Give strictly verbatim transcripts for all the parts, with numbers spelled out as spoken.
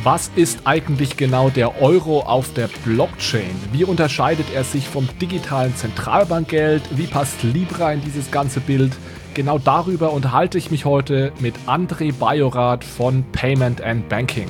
Was ist eigentlich genau der Euro auf der Blockchain? Wie unterscheidet er sich vom digitalen Zentralbankgeld? Wie passt Libra in dieses ganze Bild? Genau darüber unterhalte ich mich heute mit André Bajorath von Payment and Banking.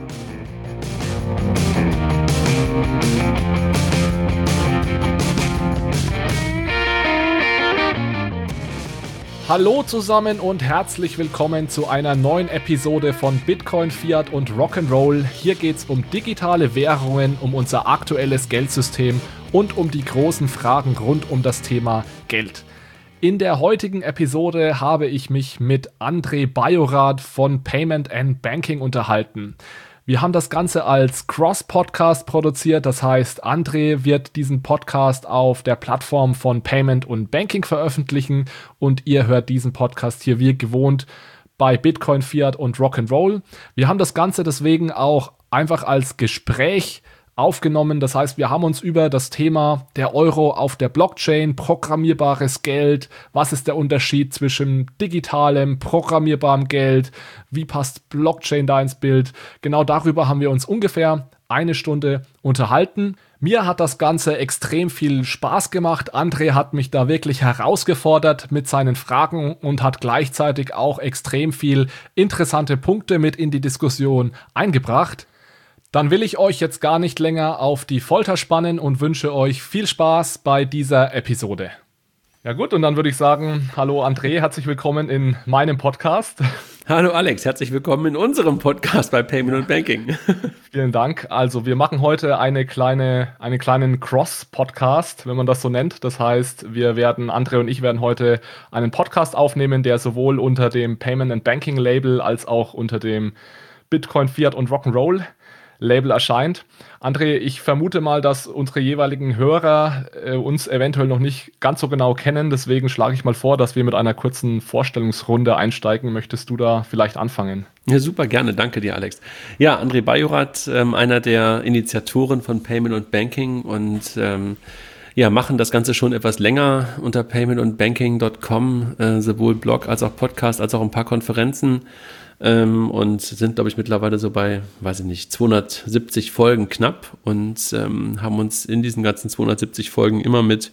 Hallo zusammen und herzlich willkommen zu einer neuen Episode von Bitcoin, Fiat und Rock'n'Roll. Hier geht es um digitale Währungen, um unser aktuelles Geldsystem und um die großen Fragen rund um das Thema Geld. In der heutigen Episode habe ich mich mit André Bajorath von Payment and Banking unterhalten. Wir haben das Ganze als Cross-Podcast produziert, das heißt, André wird diesen Podcast auf der Plattform von Payment und Banking veröffentlichen und ihr hört diesen Podcast hier wie gewohnt bei Bitcoin, Fiat und Rock'n'Roll. Wir haben das Ganze deswegen auch einfach als Gespräch aufgenommen. Das heißt, wir haben uns über das Thema der Euro auf der Blockchain, programmierbares Geld, was ist der Unterschied zwischen digitalem, programmierbarem Geld, wie passt Blockchain da ins Bild, genau darüber haben wir uns ungefähr eine Stunde unterhalten. Mir hat das Ganze extrem viel Spaß gemacht. André hat mich da wirklich herausgefordert mit seinen Fragen und hat gleichzeitig auch extrem viel interessante Punkte mit in die Diskussion eingebracht. Dann will ich euch jetzt gar nicht länger auf die Folter spannen und wünsche euch viel Spaß bei dieser Episode. Ja gut, und dann würde ich sagen, hallo André, herzlich willkommen in meinem Podcast. Hallo Alex, herzlich willkommen in unserem Podcast bei Payment und Banking. Vielen Dank. Also wir machen heute eine kleine, einen kleinen Cross-Podcast, wenn man das so nennt. Das heißt, wir werden, André und ich werden heute einen Podcast aufnehmen, der sowohl unter dem Payment and Banking Label als auch unter dem Bitcoin, Fiat und Rock'n'Roll Label erscheint. André, ich vermute mal, dass unsere jeweiligen Hörer äh, uns eventuell noch nicht ganz so genau kennen. Deswegen schlage ich mal vor, dass wir mit einer kurzen Vorstellungsrunde einsteigen. Möchtest du da vielleicht anfangen? Ja, super, gerne. Danke dir, Alex. Ja, André Bajorath, ähm, einer der Initiatoren von Payment und Banking und ähm, ja, machen das Ganze schon etwas länger unter payment und banking punkt com, äh, sowohl Blog als auch Podcast, als auch ein paar Konferenzen. Ähm, und sind, glaube ich, mittlerweile so bei, weiß ich nicht, zweihundertsiebzig Folgen knapp und ähm, haben uns in diesen ganzen zweihundertsiebzig Folgen immer mit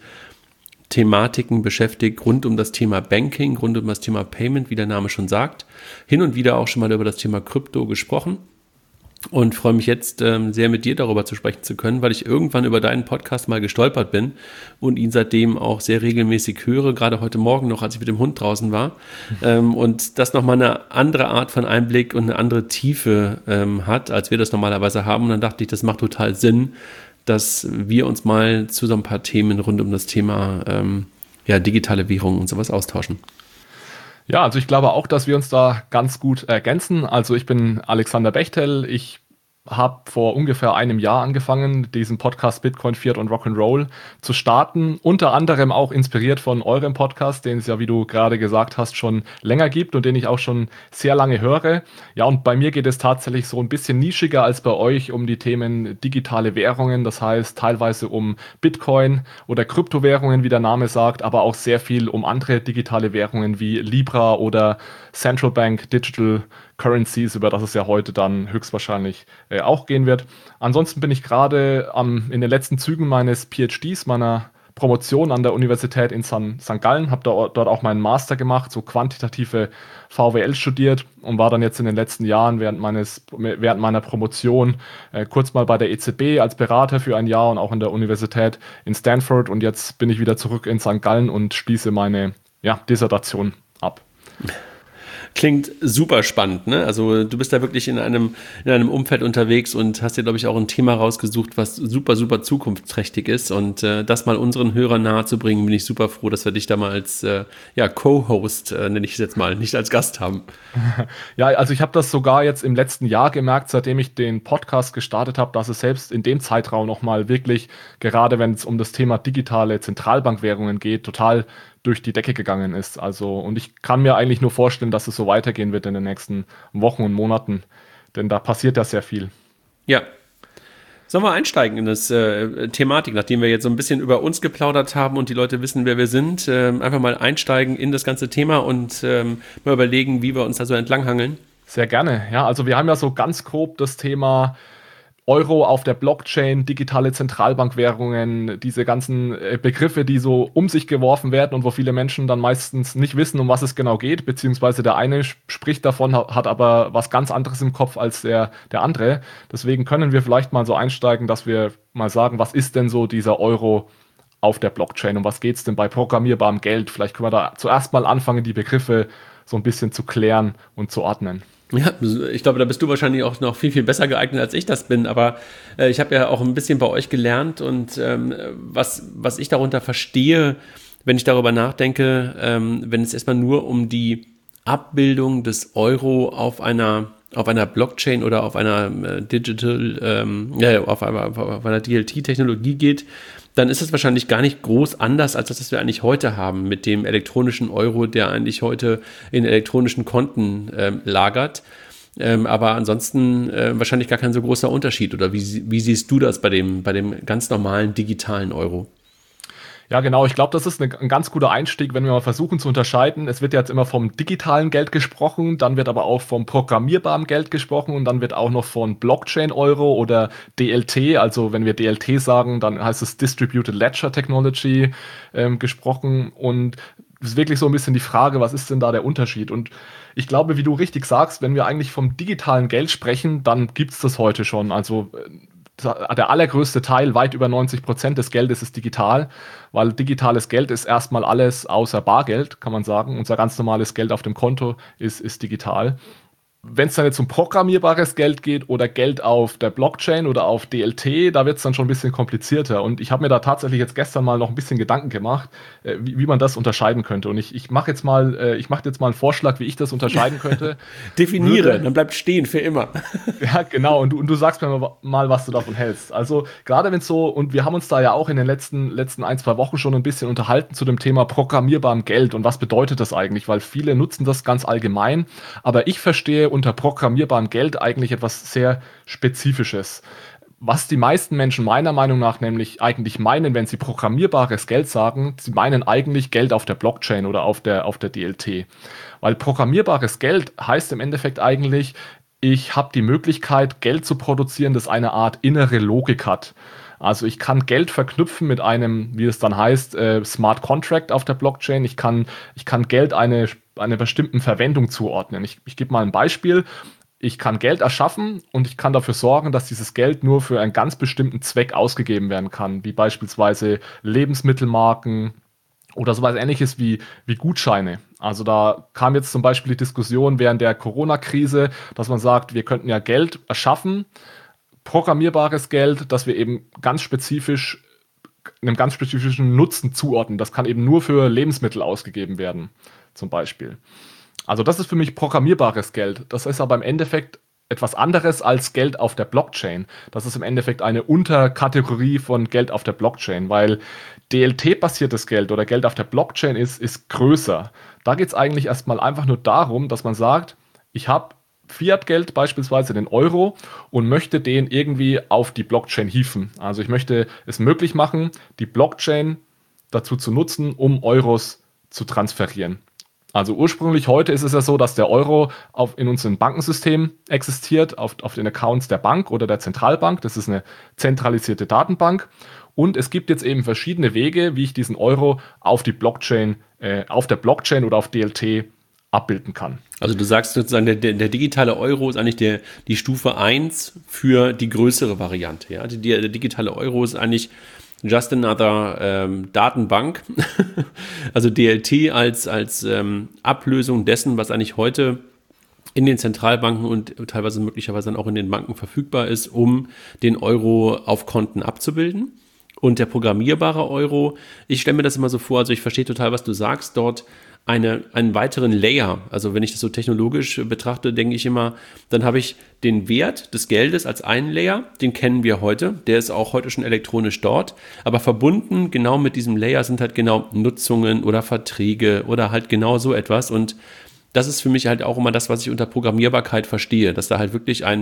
Thematiken beschäftigt rund um das Thema Banking, rund um das Thema Payment, wie der Name schon sagt. Hin und wieder auch schon mal über das Thema Krypto gesprochen. Und freue mich jetzt ähm, sehr mit dir darüber zu sprechen zu können, weil ich irgendwann über deinen Podcast mal gestolpert bin und ihn seitdem auch sehr regelmäßig höre, gerade heute Morgen noch, als ich mit dem Hund draußen war. Ähm, und das nochmal eine andere Art von Einblick und eine andere Tiefe ähm, hat, als wir das normalerweise haben. Und dann dachte ich, das macht total Sinn, dass wir uns mal zu so ein paar Themen rund um das Thema ähm, ja, digitale Währung und sowas austauschen. Ja, also ich glaube auch, dass wir uns da ganz gut ergänzen. Also ich bin Alexander Bechtel, ich habe vor ungefähr einem Jahr angefangen, diesen Podcast Bitcoin, Fiat und Rock'n'Roll zu starten. Unter anderem auch inspiriert von eurem Podcast, den es ja, wie du gerade gesagt hast, schon länger gibt und den ich auch schon sehr lange höre. Ja, und bei mir geht es tatsächlich so ein bisschen nischiger als bei euch um die Themen digitale Währungen. Das heißt teilweise um Bitcoin oder Kryptowährungen, wie der Name sagt, aber auch sehr viel um andere digitale Währungen wie Libra oder Central Bank Digital Currencies, über das es ja heute dann höchstwahrscheinlich äh, auch gehen wird. Ansonsten bin ich gerade ähm, in den letzten Zügen meines P H Ds, meiner Promotion an der Universität in Sankt Gallen, habe da, dort auch meinen Master gemacht, so quantitative V W L studiert und war dann jetzt in den letzten Jahren während, meines, während meiner Promotion äh, kurz mal bei der E Z B als Berater für ein Jahr und auch an der Universität in Stanford und jetzt bin ich wieder zurück in Sankt Gallen und schließe meine ja, Dissertation ab. Klingt super spannend, ne? Also du bist da wirklich in einem, in einem Umfeld unterwegs und hast dir, glaube ich, auch ein Thema rausgesucht, was super, super zukunftsträchtig ist. Und äh, das mal unseren Hörern nahezubringen, bin ich super froh, dass wir dich da mal als äh, ja, Co-Host, äh, nenne ich es jetzt mal, nicht als Gast haben. Ja, also ich habe das sogar jetzt im letzten Jahr gemerkt, seitdem ich den Podcast gestartet habe, dass es selbst in dem Zeitraum nochmal wirklich, gerade wenn es um das Thema digitale Zentralbankwährungen geht, total durch die Decke gegangen ist. Also, und ich kann mir eigentlich nur vorstellen, dass es so weitergehen wird in den nächsten Wochen und Monaten, denn da passiert ja sehr viel. Ja. Sollen wir einsteigen in das äh, Thematik, nachdem wir jetzt so ein bisschen über uns geplaudert haben und die Leute wissen, wer wir sind, äh, einfach mal einsteigen in das ganze Thema und ähm, mal überlegen, wie wir uns da so entlanghangeln? Sehr gerne. Ja, also wir haben ja so ganz grob das Thema Euro auf der Blockchain, digitale Zentralbankwährungen, diese ganzen äh, Begriffe, die so um sich geworfen werden und wo viele Menschen dann meistens nicht wissen, um was es genau geht, beziehungsweise der eine sp- spricht davon, ha- hat aber was ganz anderes im Kopf als der, der andere. Deswegen können wir vielleicht mal so einsteigen, dass wir mal sagen, was ist denn so dieser Euro auf der Blockchain und was geht es denn bei programmierbarem Geld? Vielleicht können wir da zuerst mal anfangen, die Begriffe so ein bisschen zu klären und zu ordnen. Ja, ich glaube, da bist du wahrscheinlich auch noch viel, viel besser geeignet, als ich das bin. Aber äh, ich habe ja auch ein bisschen bei euch gelernt und ähm, was, was ich darunter verstehe, wenn ich darüber nachdenke, ähm, wenn es erstmal nur um die Abbildung des Euro auf einer, auf einer Blockchain oder auf einer äh, Digital, ähm, ja, auf einer, auf einer D L T-Technologie geht, dann ist es wahrscheinlich gar nicht groß anders, als das, was wir eigentlich heute haben mit dem elektronischen Euro, der eigentlich heute in elektronischen Konten ähm, lagert. Ähm, aber ansonsten äh, wahrscheinlich gar kein so großer Unterschied. Oder wie, wie siehst du das bei dem, bei dem ganz normalen digitalen Euro? Ja, genau. Ich glaube, das ist eine, ein ganz guter Einstieg, wenn wir mal versuchen zu unterscheiden. Es wird ja jetzt immer vom digitalen Geld gesprochen, dann wird aber auch vom programmierbaren Geld gesprochen und dann wird auch noch von Blockchain-Euro oder D L T, also wenn wir D L T sagen, dann heißt es Distributed Ledger Technology ähm, gesprochen. Und es ist wirklich so ein bisschen die Frage, was ist denn da der Unterschied? Und ich glaube, wie du richtig sagst, wenn wir eigentlich vom digitalen Geld sprechen, dann gibt es das heute schon. Also äh, der allergrößte Teil, weit über neunzig Prozent des Geldes ist digital, weil digitales Geld ist erstmal alles außer Bargeld, kann man sagen. Unser ganz normales Geld auf dem Konto ist, ist digital. Wenn es dann jetzt um programmierbares Geld geht oder Geld auf der Blockchain oder auf D L T, da wird es dann schon ein bisschen komplizierter. Und ich habe mir da tatsächlich jetzt gestern mal noch ein bisschen Gedanken gemacht, äh, wie, wie man das unterscheiden könnte. Und ich, ich mache jetzt mal, äh, ich mache jetzt mal einen Vorschlag, wie ich das unterscheiden könnte. Definiere, Würde, dann bleibt stehen für immer. ja, genau. Und du, und du sagst mir mal, mal, was du davon hältst. Also gerade wenn es so, und wir haben uns da ja auch in den letzten, letzten ein, zwei Wochen schon ein bisschen unterhalten zu dem Thema programmierbarem Geld und was bedeutet das eigentlich, weil viele nutzen das ganz allgemein, aber ich verstehe unter programmierbarem Geld eigentlich etwas sehr Spezifisches. Was die meisten Menschen meiner Meinung nach nämlich eigentlich meinen, wenn sie programmierbares Geld sagen, sie meinen eigentlich Geld auf der Blockchain oder auf der, auf der D L T. Weil programmierbares Geld heißt im Endeffekt eigentlich, ich habe die Möglichkeit, Geld zu produzieren, das eine Art innere Logik hat. Also ich kann Geld verknüpfen mit einem, wie es dann heißt, äh, Smart Contract auf der Blockchain. Ich kann, ich kann Geld eine, einer bestimmten Verwendung zuordnen. Ich, ich gebe mal ein Beispiel. Ich kann Geld erschaffen und ich kann dafür sorgen, dass dieses Geld nur für einen ganz bestimmten Zweck ausgegeben werden kann, wie beispielsweise Lebensmittelmarken oder sowas Ähnliches wie, wie Gutscheine. Also da kam jetzt zum Beispiel die Diskussion während der Corona-Krise, dass man sagt, wir könnten ja Geld erschaffen, programmierbares Geld, das wir eben ganz spezifisch einem ganz spezifischen Nutzen zuordnen. Das kann eben nur für Lebensmittel ausgegeben werden, zum Beispiel. Also das ist für mich programmierbares Geld. Das ist aber im Endeffekt etwas anderes als Geld auf der Blockchain. Das ist im Endeffekt eine Unterkategorie von Geld auf der Blockchain, weil D L T-basiertes Geld oder Geld auf der Blockchain ist, ist größer. Da geht es eigentlich erstmal einfach nur darum, dass man sagt, ich habe Fiat-Geld, beispielsweise den Euro, und möchte den irgendwie auf die Blockchain hieven. Also ich möchte es möglich machen, die Blockchain dazu zu nutzen, um Euros zu transferieren. Also ursprünglich heute ist es ja so, dass der Euro auf, in unserem Bankensystem existiert, auf, auf den Accounts der Bank oder der Zentralbank. Das ist eine zentralisierte Datenbank. Und es gibt jetzt eben verschiedene Wege, wie ich diesen Euro auf die Blockchain, äh, auf der Blockchain oder auf D L T abbilden kann. Also du sagst sozusagen, der, der, der digitale Euro ist eigentlich der, die Stufe eins für die größere Variante. Ja? Die, der digitale Euro ist eigentlich just another ähm, Datenbank, also D L T als, als ähm, Ablösung dessen, was eigentlich heute in den Zentralbanken und teilweise möglicherweise dann auch in den Banken verfügbar ist, um den Euro auf Konten abzubilden. Und der programmierbare Euro, ich stelle mir das immer so vor, also ich verstehe total, was du sagst, dort eine, einen weiteren Layer, also wenn ich das so technologisch betrachte, denke ich immer, dann habe ich den Wert des Geldes als einen Layer, den kennen wir heute, der ist auch heute schon elektronisch dort, aber verbunden genau mit diesem Layer sind halt genau Nutzungen oder Verträge oder halt genau so etwas, und das ist für mich halt auch immer das, was ich unter Programmierbarkeit verstehe, dass da halt wirklich ein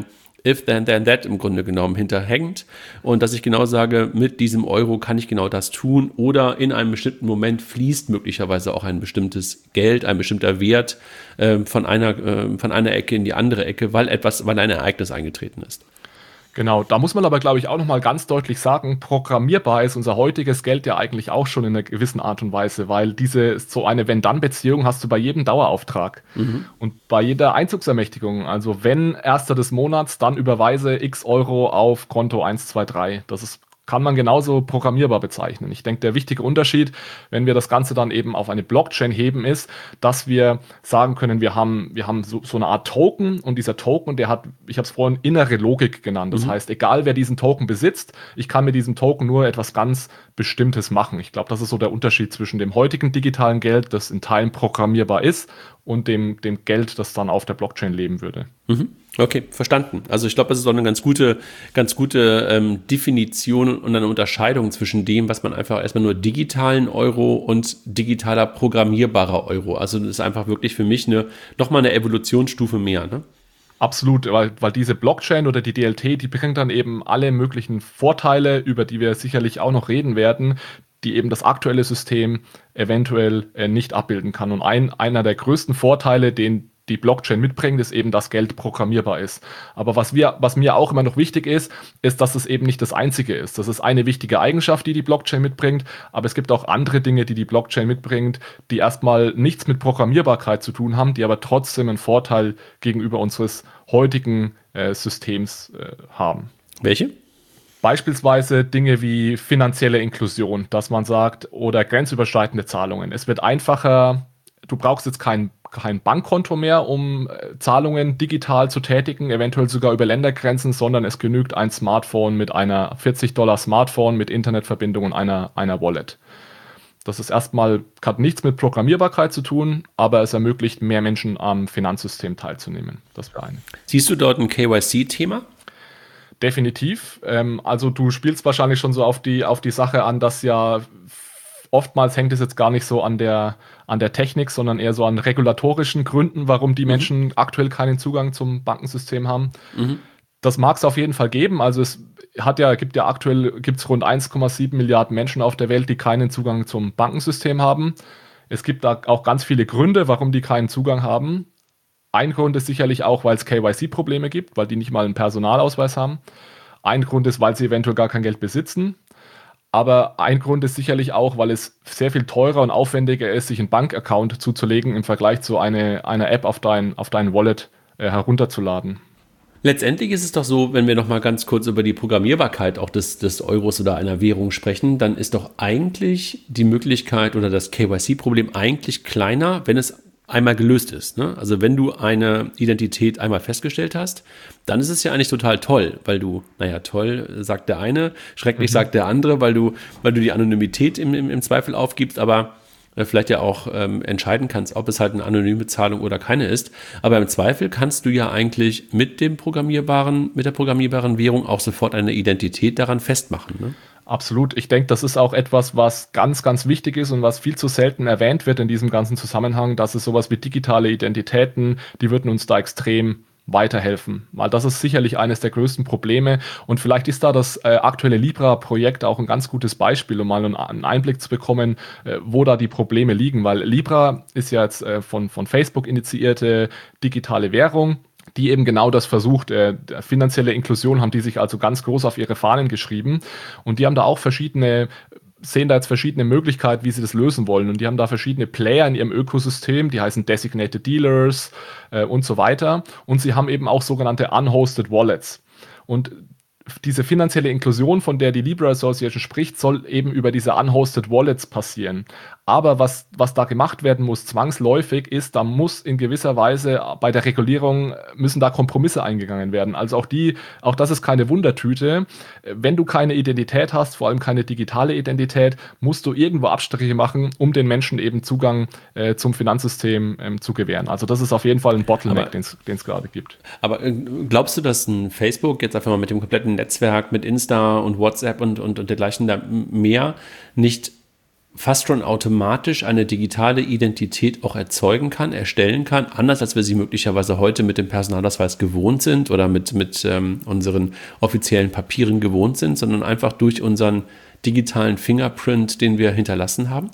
if then then that im Grunde genommen hinterhängt und dass ich genau sage, mit diesem Euro kann ich genau das tun oder in einem bestimmten Moment fließt möglicherweise auch ein bestimmtes Geld, ein bestimmter Wert äh, von einer, äh, von einer Ecke in die andere Ecke, weil etwas, weil ein Ereignis eingetreten ist. Genau, da muss man aber, glaube ich, auch nochmal ganz deutlich sagen, programmierbar ist unser heutiges Geld ja eigentlich auch schon in einer gewissen Art und Weise, weil diese so eine Wenn-Dann-Beziehung hast du bei jedem Dauerauftrag mhm. und bei jeder Einzugsermächtigung. Also wenn erster des Monats, dann überweise x Euro auf Konto eins zwei drei. Das ist kann man genauso programmierbar bezeichnen. Ich denke, der wichtige Unterschied, wenn wir das Ganze dann eben auf eine Blockchain heben, ist, dass wir sagen können, wir haben, wir haben so, so eine Art Token und dieser Token, der hat, ich habe es vorhin innere Logik genannt. Das mhm. heißt, egal wer diesen Token besitzt, ich kann mit diesem Token nur etwas ganz Bestimmtes machen. Ich glaube, das ist so der Unterschied zwischen dem heutigen digitalen Geld, das in Teilen programmierbar ist, und dem, dem Geld, das dann auf der Blockchain leben würde. Mhm. Okay, verstanden. Also ich glaube, das ist auch eine ganz gute, ganz gute ähm, Definition und eine Unterscheidung zwischen dem, was man einfach erstmal nur digitalen Euro und digitaler programmierbarer Euro. Also das ist einfach wirklich für mich eine, nochmal eine Evolutionsstufe mehr, ne? Absolut, weil, weil diese Blockchain oder die D L T, die bringt dann eben alle möglichen Vorteile, über die wir sicherlich auch noch reden werden, die eben das aktuelle System eventuell äh, nicht abbilden kann. Und ein, einer der größten Vorteile, den die Blockchain mitbringt, ist eben, dass Geld programmierbar ist. Aber was wir, was mir auch immer noch wichtig ist, ist, dass es eben nicht das Einzige ist. Das ist eine wichtige Eigenschaft, die die Blockchain mitbringt, aber es gibt auch andere Dinge, die die Blockchain mitbringt, die erstmal nichts mit Programmierbarkeit zu tun haben, die aber trotzdem einen Vorteil gegenüber unseres heutigen äh, Systems äh, haben. Welche? Beispielsweise Dinge wie finanzielle Inklusion, dass man sagt, oder grenzüberschreitende Zahlungen. Es wird einfacher, du brauchst jetzt kein, kein Bankkonto mehr, um äh, Zahlungen digital zu tätigen, eventuell sogar über Ländergrenzen, sondern es genügt ein Smartphone mit einer vierzig Dollar Smartphone mit Internetverbindung und einer, einer Wallet. Das ist erstmal, hat nichts mit Programmierbarkeit zu tun, aber es ermöglicht mehr Menschen am Finanzsystem teilzunehmen. Das wäre eine. Siehst du dort ein K Y C-Thema? Definitiv. Ähm, also du spielst wahrscheinlich schon so auf die, auf die Sache an, dass ja oftmals hängt es jetzt gar nicht so an der, an der Technik, sondern eher so an regulatorischen Gründen, warum die mhm. Menschen aktuell keinen Zugang zum Bankensystem haben. Mhm. Das mag es auf jeden Fall geben. Also es hat ja, gibt ja aktuell gibt's rund eins Komma sieben Milliarden Menschen auf der Welt, die keinen Zugang zum Bankensystem haben. Es gibt da auch ganz viele Gründe, warum die keinen Zugang haben. Ein Grund ist sicherlich auch, weil es K Y C-Probleme gibt, weil die nicht mal einen Personalausweis haben. Ein Grund ist, weil sie eventuell gar kein Geld besitzen. Aber ein Grund ist sicherlich auch, weil es sehr viel teurer und aufwendiger ist, sich einen Bankaccount zuzulegen im Vergleich zu eine, einer App auf dein, auf dein Wallet äh, herunterzuladen. Letztendlich ist es doch so, wenn wir noch mal ganz kurz über die Programmierbarkeit auch des, des Euros oder einer Währung sprechen, dann ist doch eigentlich die Möglichkeit oder das K Y C-Problem eigentlich kleiner, wenn es einmal gelöst ist. Ne? Also wenn du eine Identität einmal festgestellt hast, dann ist es ja eigentlich total toll, weil du, naja, toll, sagt der eine, schrecklich mhm. sagt der andere, weil du, weil du die Anonymität im, im, im Zweifel aufgibst, aber äh, vielleicht ja auch ähm, entscheiden kannst, ob es halt eine anonyme Zahlung oder keine ist. Aber im Zweifel kannst du ja eigentlich mit dem programmierbaren, mit der programmierbaren Währung auch sofort eine Identität daran festmachen, ne? Absolut. Ich denke, das ist auch etwas, was ganz, ganz wichtig ist und was viel zu selten erwähnt wird in diesem ganzen Zusammenhang, dass es sowas wie digitale Identitäten, die würden uns da extrem weiterhelfen. Weil das ist sicherlich eines der größten Probleme und vielleicht ist da das äh, aktuelle Libra-Projekt auch ein ganz gutes Beispiel, um mal einen, einen Einblick zu bekommen, äh, wo da die Probleme liegen. Weil Libra ist ja jetzt äh, von, von Facebook initiierte digitale Währung, die eben genau das versucht. Äh, finanzielle Inklusion haben die sich also ganz groß auf ihre Fahnen geschrieben und die haben da auch verschiedene, sehen da jetzt verschiedene Möglichkeiten, wie sie das lösen wollen und die haben da verschiedene Player in ihrem Ökosystem, die heißen Designated Dealers äh, und so weiter und sie haben eben auch sogenannte Unhosted Wallets und diese finanzielle Inklusion, von der die Libra Association spricht, soll eben über diese Unhosted Wallets passieren. Aber was, was da gemacht werden muss, zwangsläufig, ist, da muss in gewisser Weise bei der Regulierung, müssen da Kompromisse eingegangen werden. Also auch die, auch das ist keine Wundertüte. Wenn du keine Identität hast, vor allem keine digitale Identität, musst du irgendwo Abstriche machen, um den Menschen eben Zugang äh, zum Finanzsystem ähm, zu gewähren. Also das ist auf jeden Fall ein Bottleneck, den es gerade gibt. Aber äh, glaubst du, dass ein Facebook jetzt einfach mal mit dem kompletten Netzwerk, mit Insta und WhatsApp und, und, und dergleichen da mehr nicht fast schon automatisch eine digitale Identität auch erzeugen kann, erstellen kann, anders als wir sie möglicherweise heute mit dem Personalausweis gewohnt sind oder mit, mit ähm, unseren offiziellen Papieren gewohnt sind, sondern einfach durch unseren digitalen Fingerprint, den wir hinterlassen haben?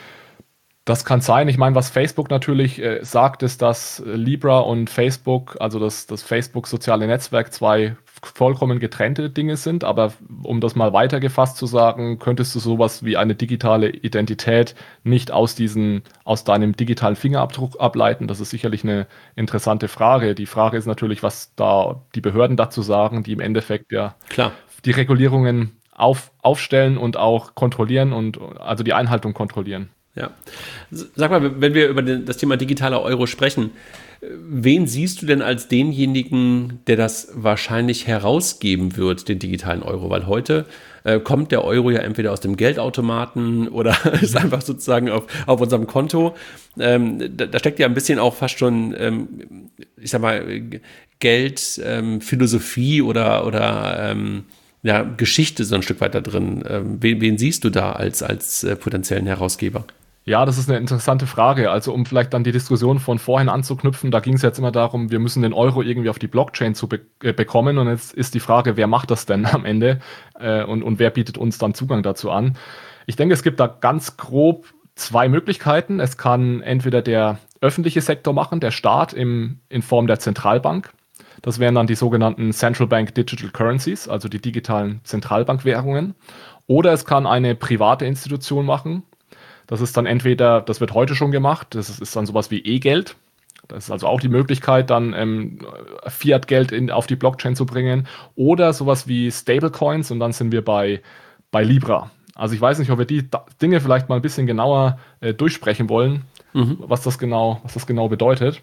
Das kann sein. Ich meine, was Facebook natürlich äh, sagt, ist, dass äh, Libra und Facebook, also das, das Facebook-soziale Netzwerk, zwei vollkommen getrennte Dinge sind. Aber um das mal weitergefasst zu sagen, könntest du sowas wie eine digitale Identität nicht aus, diesen, aus deinem digitalen Fingerabdruck ableiten? Das ist sicherlich eine interessante Frage. Die Frage ist natürlich, was da die Behörden dazu sagen, die im Endeffekt ja Klar. die Regulierungen auf, aufstellen und auch kontrollieren und also die Einhaltung kontrollieren. Ja. Sag mal, wenn wir über den, das Thema digitaler Euro sprechen, wen siehst du denn als denjenigen, der das wahrscheinlich herausgeben wird, den digitalen Euro? Weil heute äh, kommt der Euro ja entweder aus dem Geldautomaten oder ist einfach sozusagen auf, auf unserem Konto. Ähm, da, da steckt ja ein bisschen auch fast schon, ähm, ich sag mal, Geld, ähm, Philosophie oder, oder ähm, ja, Geschichte so ein Stück weiter drin. Ähm, wen, wen siehst du da als, als äh, potenziellen Herausgeber? Ja, das ist eine interessante Frage. Also um vielleicht dann die Diskussion von vorhin anzuknüpfen, da ging es jetzt immer darum, wir müssen den Euro irgendwie auf die Blockchain zu be- äh, bekommen und jetzt ist die Frage, wer macht das denn am Ende äh, und, und wer bietet uns dann Zugang dazu an? Ich denke, es gibt da ganz grob zwei Möglichkeiten. Es kann entweder der öffentliche Sektor machen, der Staat im, in Form der Zentralbank. Das wären dann die sogenannten Central Bank Digital Currencies, also die digitalen Zentralbankwährungen. Oder es kann eine private Institution machen. Das ist dann entweder, das wird heute schon gemacht, das ist, ist dann sowas wie E-Geld. Das ist also auch die Möglichkeit, dann ähm, Fiat-Geld in, auf die Blockchain zu bringen. Oder sowas wie Stablecoins und dann sind wir bei, bei Libra. Also ich weiß nicht, ob wir die Dinge vielleicht mal ein bisschen genauer äh, durchsprechen wollen, mhm. was das genau, was das genau bedeutet.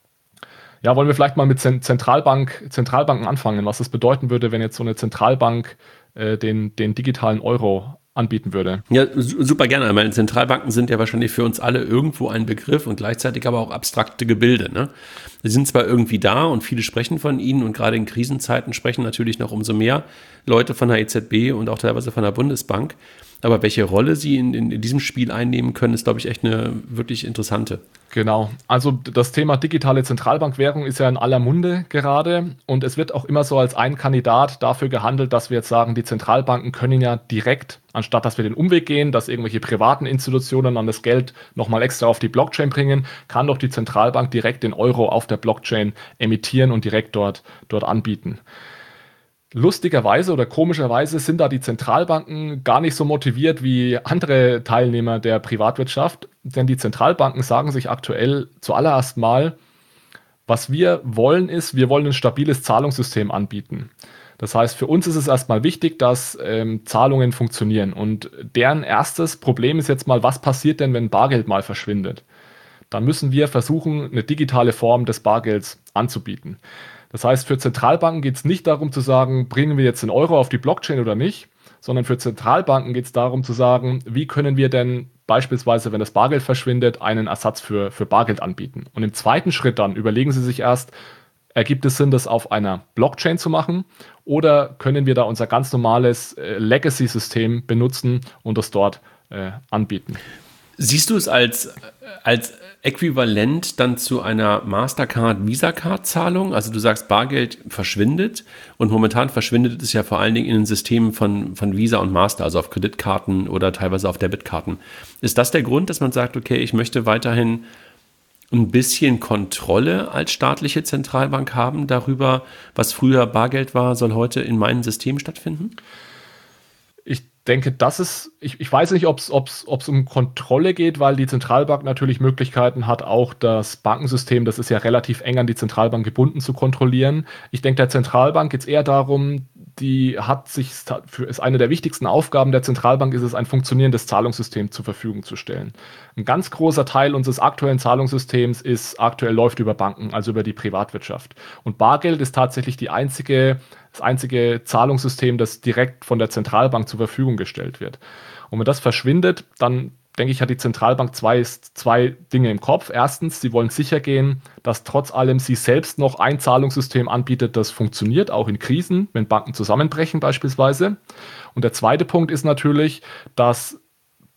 Ja, wollen wir vielleicht mal mit Zentralbank, Zentralbanken anfangen, was das bedeuten würde, wenn jetzt so eine Zentralbank äh, den, den digitalen Euro anbieten würde. Ja, super gerne. Meine Zentralbanken sind ja wahrscheinlich für uns alle irgendwo ein Begriff und gleichzeitig aber auch abstrakte Gebilde. Ne? Sie sind zwar irgendwie da und viele sprechen von ihnen und gerade in Krisenzeiten sprechen natürlich noch umso mehr Leute von der E Z B und auch teilweise von der Bundesbank. Aber welche Rolle sie in, in, in diesem Spiel einnehmen können, ist, glaube ich, echt eine wirklich interessante. Genau. Also das Thema digitale Zentralbankwährung ist ja in aller Munde gerade und es wird auch immer so als ein Kandidat dafür gehandelt, dass wir jetzt sagen, die Zentralbanken können ja direkt, anstatt dass wir den Umweg gehen, dass irgendwelche privaten Institutionen dann das Geld nochmal extra auf die Blockchain bringen, kann doch die Zentralbank direkt den Euro auf der Blockchain emittieren und direkt dort, dort anbieten. Lustigerweise oder komischerweise sind da die Zentralbanken gar nicht so motiviert wie andere Teilnehmer der Privatwirtschaft, denn die Zentralbanken sagen sich aktuell zuallererst mal, was wir wollen ist, wir wollen ein stabiles Zahlungssystem anbieten. Das heißt, für uns ist es erstmal wichtig, dass ähm, Zahlungen funktionieren und deren erstes Problem ist jetzt mal, was passiert denn, wenn Bargeld mal verschwindet? Dann müssen wir versuchen, eine digitale Form des Bargelds anzubieten. Das heißt, für Zentralbanken geht es nicht darum zu sagen, bringen wir jetzt den Euro auf die Blockchain oder nicht, sondern für Zentralbanken geht es darum zu sagen, wie können wir denn beispielsweise, wenn das Bargeld verschwindet, einen Ersatz für, für Bargeld anbieten. Und im zweiten Schritt dann überlegen sie sich erst, ergibt es Sinn, das auf einer Blockchain zu machen oder können wir da unser ganz normales äh, Legacy-System benutzen und das dort äh, anbieten. Siehst du es als, als äquivalent dann zu einer Mastercard-Visa-Card-Zahlung? Also du sagst, Bargeld verschwindet und momentan verschwindet es ja vor allen Dingen in den Systemen von, von Visa und Master, also auf Kreditkarten oder teilweise auf Debitkarten. Ist das der Grund, dass man sagt, okay, ich möchte weiterhin ein bisschen Kontrolle als staatliche Zentralbank haben darüber, was früher Bargeld war, soll heute in meinem System stattfinden? Ich denke, das ist, ich, ich weiß nicht, ob es um Kontrolle geht, weil die Zentralbank natürlich Möglichkeiten hat, auch das Bankensystem, das ist ja relativ eng an die Zentralbank gebunden, zu kontrollieren. Ich denke, der Zentralbank geht es eher darum, die hat sich, für, ist eine der wichtigsten Aufgaben der Zentralbank, ist es, ein funktionierendes Zahlungssystem zur Verfügung zu stellen. Ein ganz großer Teil unseres aktuellen Zahlungssystems ist aktuell läuft über Banken, also über die Privatwirtschaft. Und Bargeld ist tatsächlich die einzige, das einzige Zahlungssystem, das direkt von der Zentralbank zur Verfügung gestellt wird. Und wenn das verschwindet, dann denke ich, hat die Zentralbank zwei, zwei Dinge im Kopf. Erstens, sie wollen sicher gehen, dass trotz allem sie selbst noch ein Zahlungssystem anbietet, das funktioniert, auch in Krisen, wenn Banken zusammenbrechen beispielsweise. Und der zweite Punkt ist natürlich, dass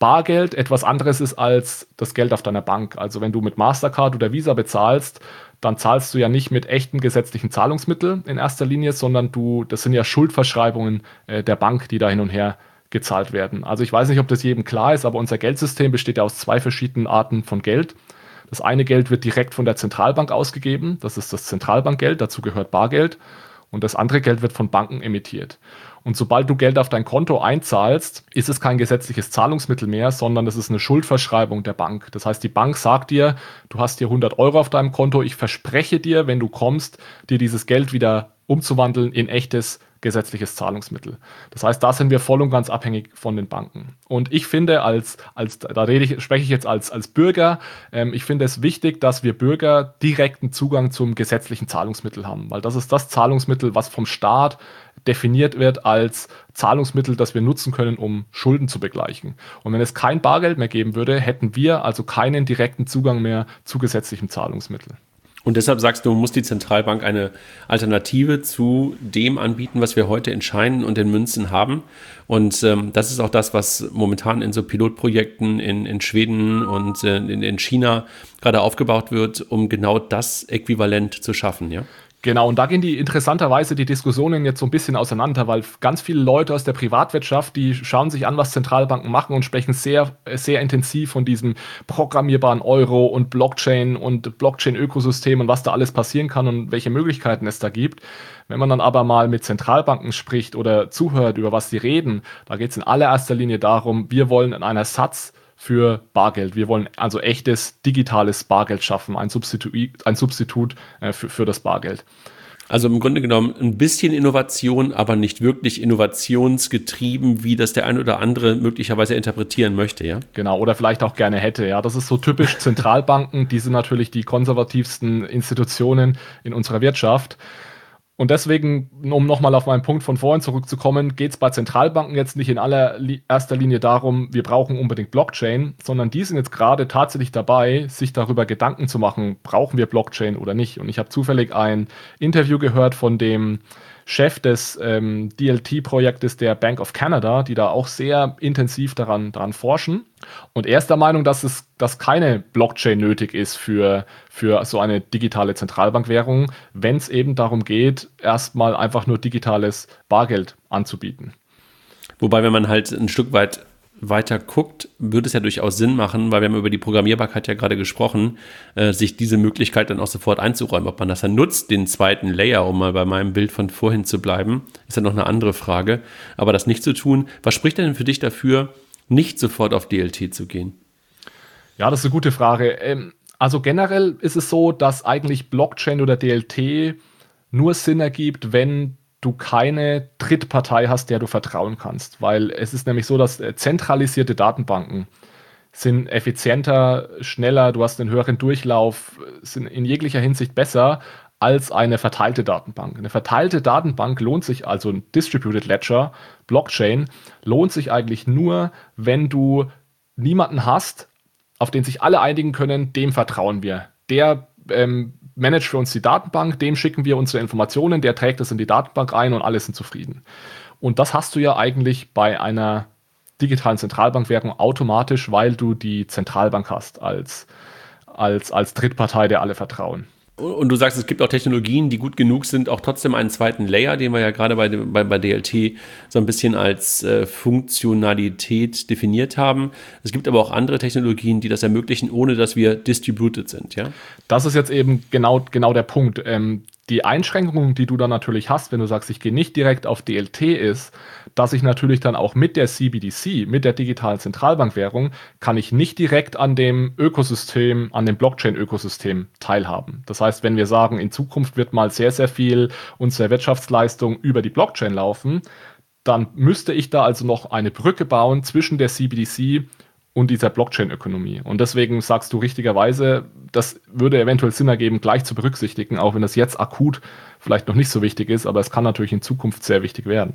Bargeld etwas anderes ist als das Geld auf deiner Bank. Also wenn du mit Mastercard oder Visa bezahlst, dann zahlst du ja nicht mit echten gesetzlichen Zahlungsmitteln in erster Linie, sondern du, das sind ja Schuldverschreibungen äh, der Bank, die da hin und her gezahlt werden. Also ich weiß nicht, ob das jedem klar ist, aber unser Geldsystem besteht ja aus zwei verschiedenen Arten von Geld. Das eine Geld wird direkt von der Zentralbank ausgegeben, das ist das Zentralbankgeld, dazu gehört Bargeld. Und das andere Geld wird von Banken emittiert. Und sobald du Geld auf dein Konto einzahlst, ist es kein gesetzliches Zahlungsmittel mehr, sondern es ist eine Schuldverschreibung der Bank. Das heißt, die Bank sagt dir, du hast hier hundert Euro auf deinem Konto, ich verspreche dir, wenn du kommst, dir dieses Geld wieder umzuwandeln in echtes gesetzliches Zahlungsmittel. Das heißt, da sind wir voll und ganz abhängig von den Banken. Und ich finde, als, als da rede ich, spreche ich jetzt als, als Bürger, ähm, ich finde es wichtig, dass wir Bürger direkten Zugang zum gesetzlichen Zahlungsmittel haben, weil das ist das Zahlungsmittel, was vom Staat definiert wird als Zahlungsmittel, das wir nutzen können, um Schulden zu begleichen. Und wenn es kein Bargeld mehr geben würde, hätten wir also keinen direkten Zugang mehr zu gesetzlichem Zahlungsmittel. Und deshalb sagst du, muss die Zentralbank eine Alternative zu dem anbieten, was wir heute in Scheinen und in Münzen haben. Und ähm, das ist auch das, was momentan in so Pilotprojekten in, in Schweden und äh, in, in China gerade aufgebaut wird, um genau das Äquivalent zu schaffen, ja? Genau, und da gehen die interessanterweise die Diskussionen jetzt so ein bisschen auseinander, weil ganz viele Leute aus der Privatwirtschaft, die schauen sich an, was Zentralbanken machen und sprechen sehr, sehr intensiv von diesem programmierbaren Euro und Blockchain und Blockchain-Ökosystem und was da alles passieren kann und welche Möglichkeiten es da gibt. Wenn man dann aber mal mit Zentralbanken spricht oder zuhört, über was sie reden, da geht es in allererster Linie darum, wir wollen in einer Satz für Bargeld. Wir wollen also echtes digitales Bargeld schaffen, ein Substitut, ein Substitut äh, für, für das Bargeld. Also im Grunde genommen ein bisschen Innovation, aber nicht wirklich innovationsgetrieben, wie das der ein oder andere möglicherweise interpretieren möchte, ja? Genau, oder vielleicht auch gerne hätte, ja. Das ist so typisch Zentralbanken, die sind natürlich die konservativsten Institutionen in unserer Wirtschaft. Und deswegen, um nochmal auf meinen Punkt von vorhin zurückzukommen, geht es bei Zentralbanken jetzt nicht in allererster Linie darum, wir brauchen unbedingt Blockchain, sondern die sind jetzt gerade tatsächlich dabei, sich darüber Gedanken zu machen, brauchen wir Blockchain oder nicht. Und ich habe zufällig ein Interview gehört von dem Chef des ähm, D L T-Projektes der Bank of Canada, die da auch sehr intensiv daran, daran forschen. Und er ist der Meinung, dass es dass keine Blockchain nötig ist für, für so eine digitale Zentralbankwährung, wenn es eben darum geht, erstmal einfach nur digitales Bargeld anzubieten. Wobei, wenn man halt ein Stück weit weiter guckt, würde es ja durchaus Sinn machen, weil wir haben über die Programmierbarkeit ja gerade gesprochen, äh, sich diese Möglichkeit dann auch sofort einzuräumen. Ob man das dann nutzt, den zweiten Layer, um mal bei meinem Bild von vorhin zu bleiben, ist ja noch eine andere Frage. Aber das nicht zu tun, was spricht denn für dich dafür, nicht sofort auf D L T zu gehen? Ja, das ist eine gute Frage. Also generell ist es so, dass eigentlich Blockchain oder D L T nur Sinn ergibt, wenn du keine Drittpartei hast, der du vertrauen kannst. Weil es ist nämlich so, dass zentralisierte Datenbanken sind effizienter, schneller, du hast einen höheren Durchlauf, sind in jeglicher Hinsicht besser als eine verteilte Datenbank. Eine verteilte Datenbank lohnt sich, also ein Distributed Ledger, Blockchain, lohnt sich eigentlich nur, wenn du niemanden hast, auf den sich alle einigen können, dem vertrauen wir. Der ähm, managt für uns die Datenbank, dem schicken wir unsere Informationen, der trägt das in die Datenbank ein und alle sind zufrieden. Und das hast du ja eigentlich bei einer digitalen Zentralbankwährung automatisch, weil du die Zentralbank hast als, als, als Drittpartei, der alle vertrauen. Und du sagst, es gibt auch Technologien, die gut genug sind, auch trotzdem einen zweiten Layer, den wir ja gerade bei, bei, bei D L T so ein bisschen als äh, Funktionalität definiert haben. Es gibt aber auch andere Technologien, die das ermöglichen, ohne dass wir distributed sind, ja? Das ist jetzt eben genau, genau der Punkt. Ähm, die Einschränkungen, die du dann natürlich hast, wenn du sagst, ich gehe nicht direkt auf D L T, ist, dass ich natürlich dann auch mit der C B D C, mit der digitalen Zentralbankwährung, kann ich nicht direkt an dem Ökosystem, an dem Blockchain-Ökosystem teilhaben. Das heißt, wenn wir sagen, in Zukunft wird mal sehr, sehr viel unserer Wirtschaftsleistung über die Blockchain laufen, dann müsste ich da also noch eine Brücke bauen zwischen der C B D C und dieser Blockchain-Ökonomie. Und deswegen sagst du richtigerweise, das würde eventuell Sinn ergeben, gleich zu berücksichtigen, auch wenn das jetzt akut vielleicht noch nicht so wichtig ist, aber es kann natürlich in Zukunft sehr wichtig werden.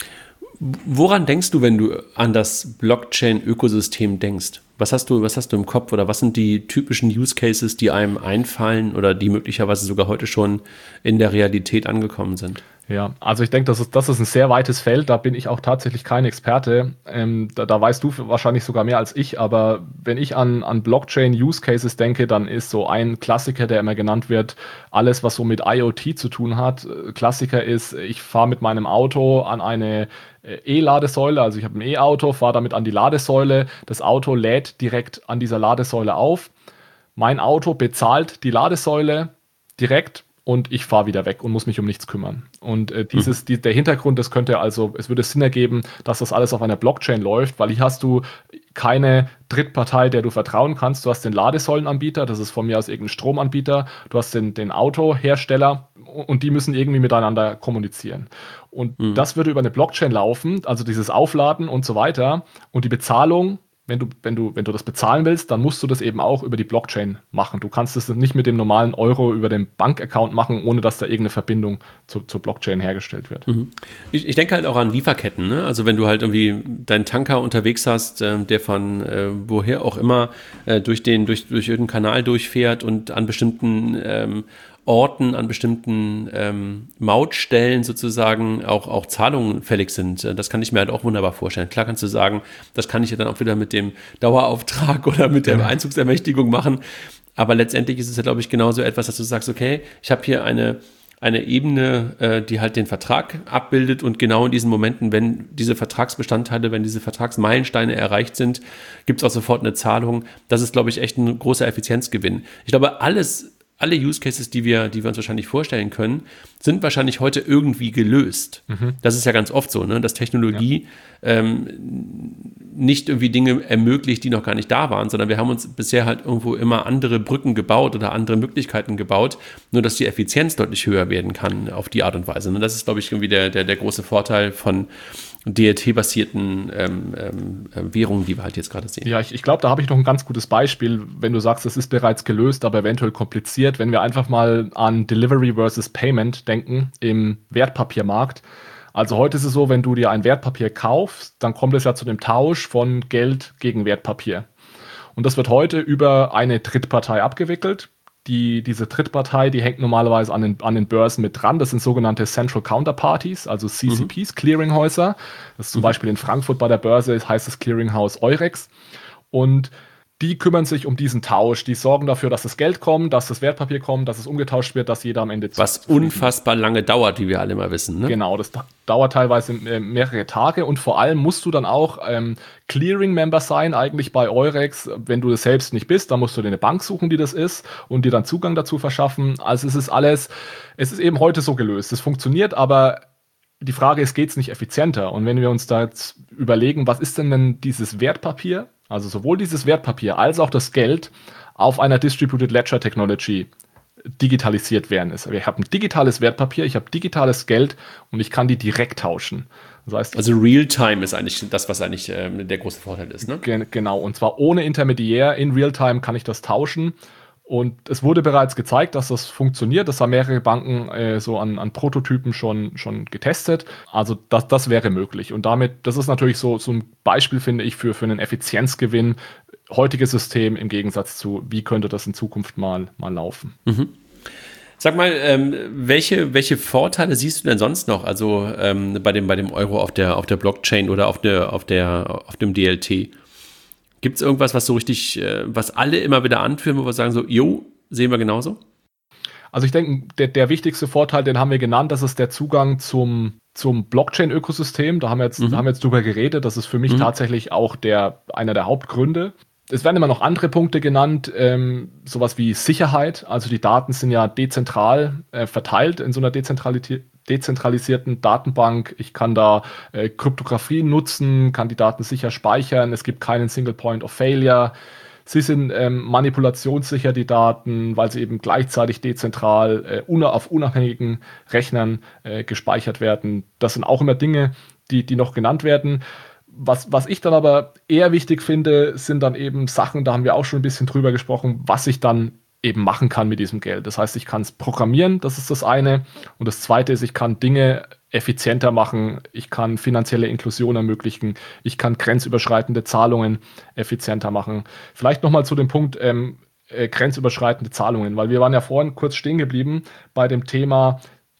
Woran denkst du, wenn du an das Blockchain-Ökosystem denkst? Was hast du, was hast du im Kopf oder was sind die typischen Use Cases, die einem einfallen oder die möglicherweise sogar heute schon in der Realität angekommen sind? Ja, also ich denke, das ist, das ist ein sehr weites Feld, da bin ich auch tatsächlich kein Experte. Ähm, da, da weißt du wahrscheinlich sogar mehr als ich, aber wenn ich an, an Blockchain-Use-Cases denke, dann ist so ein Klassiker, der immer genannt wird, alles, was so mit IoT zu tun hat. Äh, Klassiker ist, ich fahre mit meinem Auto an eine äh, E-Ladesäule, also ich habe ein E-Auto, fahre damit an die Ladesäule, das Auto lädt direkt an dieser Ladesäule auf. Mein Auto bezahlt die Ladesäule direkt und ich fahre wieder weg und muss mich um nichts kümmern. Und äh, dieses, Mhm. die, der Hintergrund, das könnte also, es würde Sinn ergeben, dass das alles auf einer Blockchain läuft, weil hier hast du keine Drittpartei, der du vertrauen kannst. Du hast den Ladesäulenanbieter, das ist von mir aus irgendein Stromanbieter, du hast den, den Autohersteller und die müssen irgendwie miteinander kommunizieren. Und Mhm. das würde über eine Blockchain laufen, also dieses Aufladen und so weiter. Und die Bezahlung, wenn du, wenn du, wenn du das bezahlen willst, dann musst du das eben auch über die Blockchain machen. Du kannst es nicht mit dem normalen Euro über den Bankaccount machen, ohne dass da irgendeine Verbindung zu, zur Blockchain hergestellt wird. Mhm. Ich, ich denke halt auch an Lieferketten, ne? Also wenn du halt irgendwie deinen Tanker unterwegs hast, ähm, der von äh, woher auch immer äh, durch den, durch, durch irgendeinen Kanal durchfährt und an bestimmten ähm, Orten, an bestimmten ähm, Mautstellen sozusagen auch, auch Zahlungen fällig sind. Äh, Das kann ich mir halt auch wunderbar vorstellen. Klar kannst du sagen, das kann ich ja dann auch wieder mit dem Dauerauftrag oder mit der Ja. Einzugsermächtigung machen. Aber letztendlich ist es ja, glaube ich, genauso etwas, dass du sagst, okay, ich habe hier eine eine Ebene, äh, die halt den Vertrag abbildet und genau in diesen Momenten, wenn diese Vertragsbestandteile, wenn diese Vertragsmeilensteine erreicht sind, gibt es auch sofort eine Zahlung. Das ist, glaube ich, echt ein großer Effizienzgewinn. Ich glaube, alles, alle Use Cases, die wir, die wir uns wahrscheinlich vorstellen können, sind wahrscheinlich heute irgendwie gelöst. Mhm. Das ist ja ganz oft so, ne? Dass Ja. Technologie ähm, nicht irgendwie Dinge ermöglicht, die noch gar nicht da waren, sondern wir haben uns bisher halt irgendwo immer andere Brücken gebaut oder andere Möglichkeiten gebaut, nur dass die Effizienz deutlich höher werden kann auf die Art und Weise. Und das ist, glaube ich, irgendwie der, der, der große Vorteil von D L T-basierten ähm, ähm, Währungen, die wir halt jetzt gerade sehen. Ja, ich, ich glaube, da habe ich noch ein ganz gutes Beispiel, wenn du sagst, es ist bereits gelöst, aber eventuell kompliziert. Wenn wir einfach mal an Delivery versus Payment denken im Wertpapiermarkt. Also heute ist es so, wenn du dir ein Wertpapier kaufst, dann kommt es ja zu dem Tausch von Geld gegen Wertpapier. Und das wird heute über eine Drittpartei abgewickelt. Die, diese Drittpartei, die hängt normalerweise an den, an den Börsen mit dran. Das sind sogenannte Central Counterparties, also C C Ps, Mhm. Clearinghäuser. Das ist zum Mhm. Beispiel in Frankfurt bei der Börse, heißt das Clearinghouse Eurex. Und die kümmern sich um diesen Tausch. Die sorgen dafür, dass das Geld kommt, dass das Wertpapier kommt, dass es umgetauscht wird, dass jeder am Ende zu, Was zufrieden ist. unfassbar lange dauert, wie wir alle mal wissen. Ne? Genau, das da- dauert teilweise äh, mehrere Tage und vor allem musst du dann auch ähm, Clearing-Member sein, eigentlich bei Eurex. Wenn du das selbst nicht bist, dann musst du dir eine Bank suchen, die das ist und dir dann Zugang dazu verschaffen. Also es ist alles, es ist eben heute so gelöst. Es funktioniert, aber die Frage ist, geht es nicht effizienter? Und wenn wir uns da jetzt überlegen, was ist denn denn dieses Wertpapier, also sowohl dieses Wertpapier als auch das Geld auf einer Distributed Ledger Technology digitalisiert werden ist. Ich habe ein digitales Wertpapier, ich habe digitales Geld und ich kann die direkt tauschen. Das heißt, Also Realtime ist eigentlich das, was eigentlich ähm, der große Vorteil ist. Ne? gen genau, und zwar ohne Intermediär, in Realtime kann ich das tauschen. Und es wurde bereits gezeigt, dass das funktioniert. Das haben mehrere Banken äh, so an, an Prototypen schon, schon getestet. Also das, das wäre möglich. Und damit, das ist natürlich so, so ein Beispiel, finde ich, für, für einen Effizienzgewinn. Heutiges System im Gegensatz zu, wie könnte das in Zukunft mal, mal laufen. Mhm. Sag mal, ähm, welche, welche Vorteile siehst du denn sonst noch? Also ähm, bei dem, bei dem Euro auf der, auf der Blockchain oder auf der, auf der, auf dem D L T? Gibt es irgendwas, was so richtig, äh, was alle immer wieder anführen, wo wir sagen so, jo, sehen wir genauso? Also ich denke, der, der wichtigste Vorteil, den haben wir genannt, das ist der Zugang zum, zum Blockchain-Ökosystem. Da haben wir jetzt, da haben Mhm. wir jetzt drüber geredet. Das ist für mich Mhm. tatsächlich auch der, einer der Hauptgründe. Es werden immer noch andere Punkte genannt, ähm, sowas wie Sicherheit. Also die Daten sind ja dezentral äh, verteilt in so einer dezentralisi- dezentralisierten Datenbank. Ich kann da äh, Kryptographie nutzen, kann die Daten sicher speichern. Es gibt keinen Single Point of Failure. Sie sind ähm, manipulationssicher, die Daten, weil sie eben gleichzeitig dezentral äh, una- auf unabhängigen Rechnern äh, gespeichert werden. Das sind auch immer Dinge, die, die noch genannt werden. Was, was ich dann aber eher wichtig finde, sind dann eben Sachen, da haben wir auch schon ein bisschen drüber gesprochen, was ich dann eben machen kann mit diesem Geld. Das heißt, ich kann es programmieren, das ist das eine. Und das zweite ist, ich kann Dinge effizienter machen, ich kann finanzielle Inklusion ermöglichen, ich kann grenzüberschreitende Zahlungen effizienter machen. Vielleicht nochmal zu dem Punkt ähm, äh, grenzüberschreitende Zahlungen, weil wir waren ja vorhin kurz stehen geblieben bei dem Thema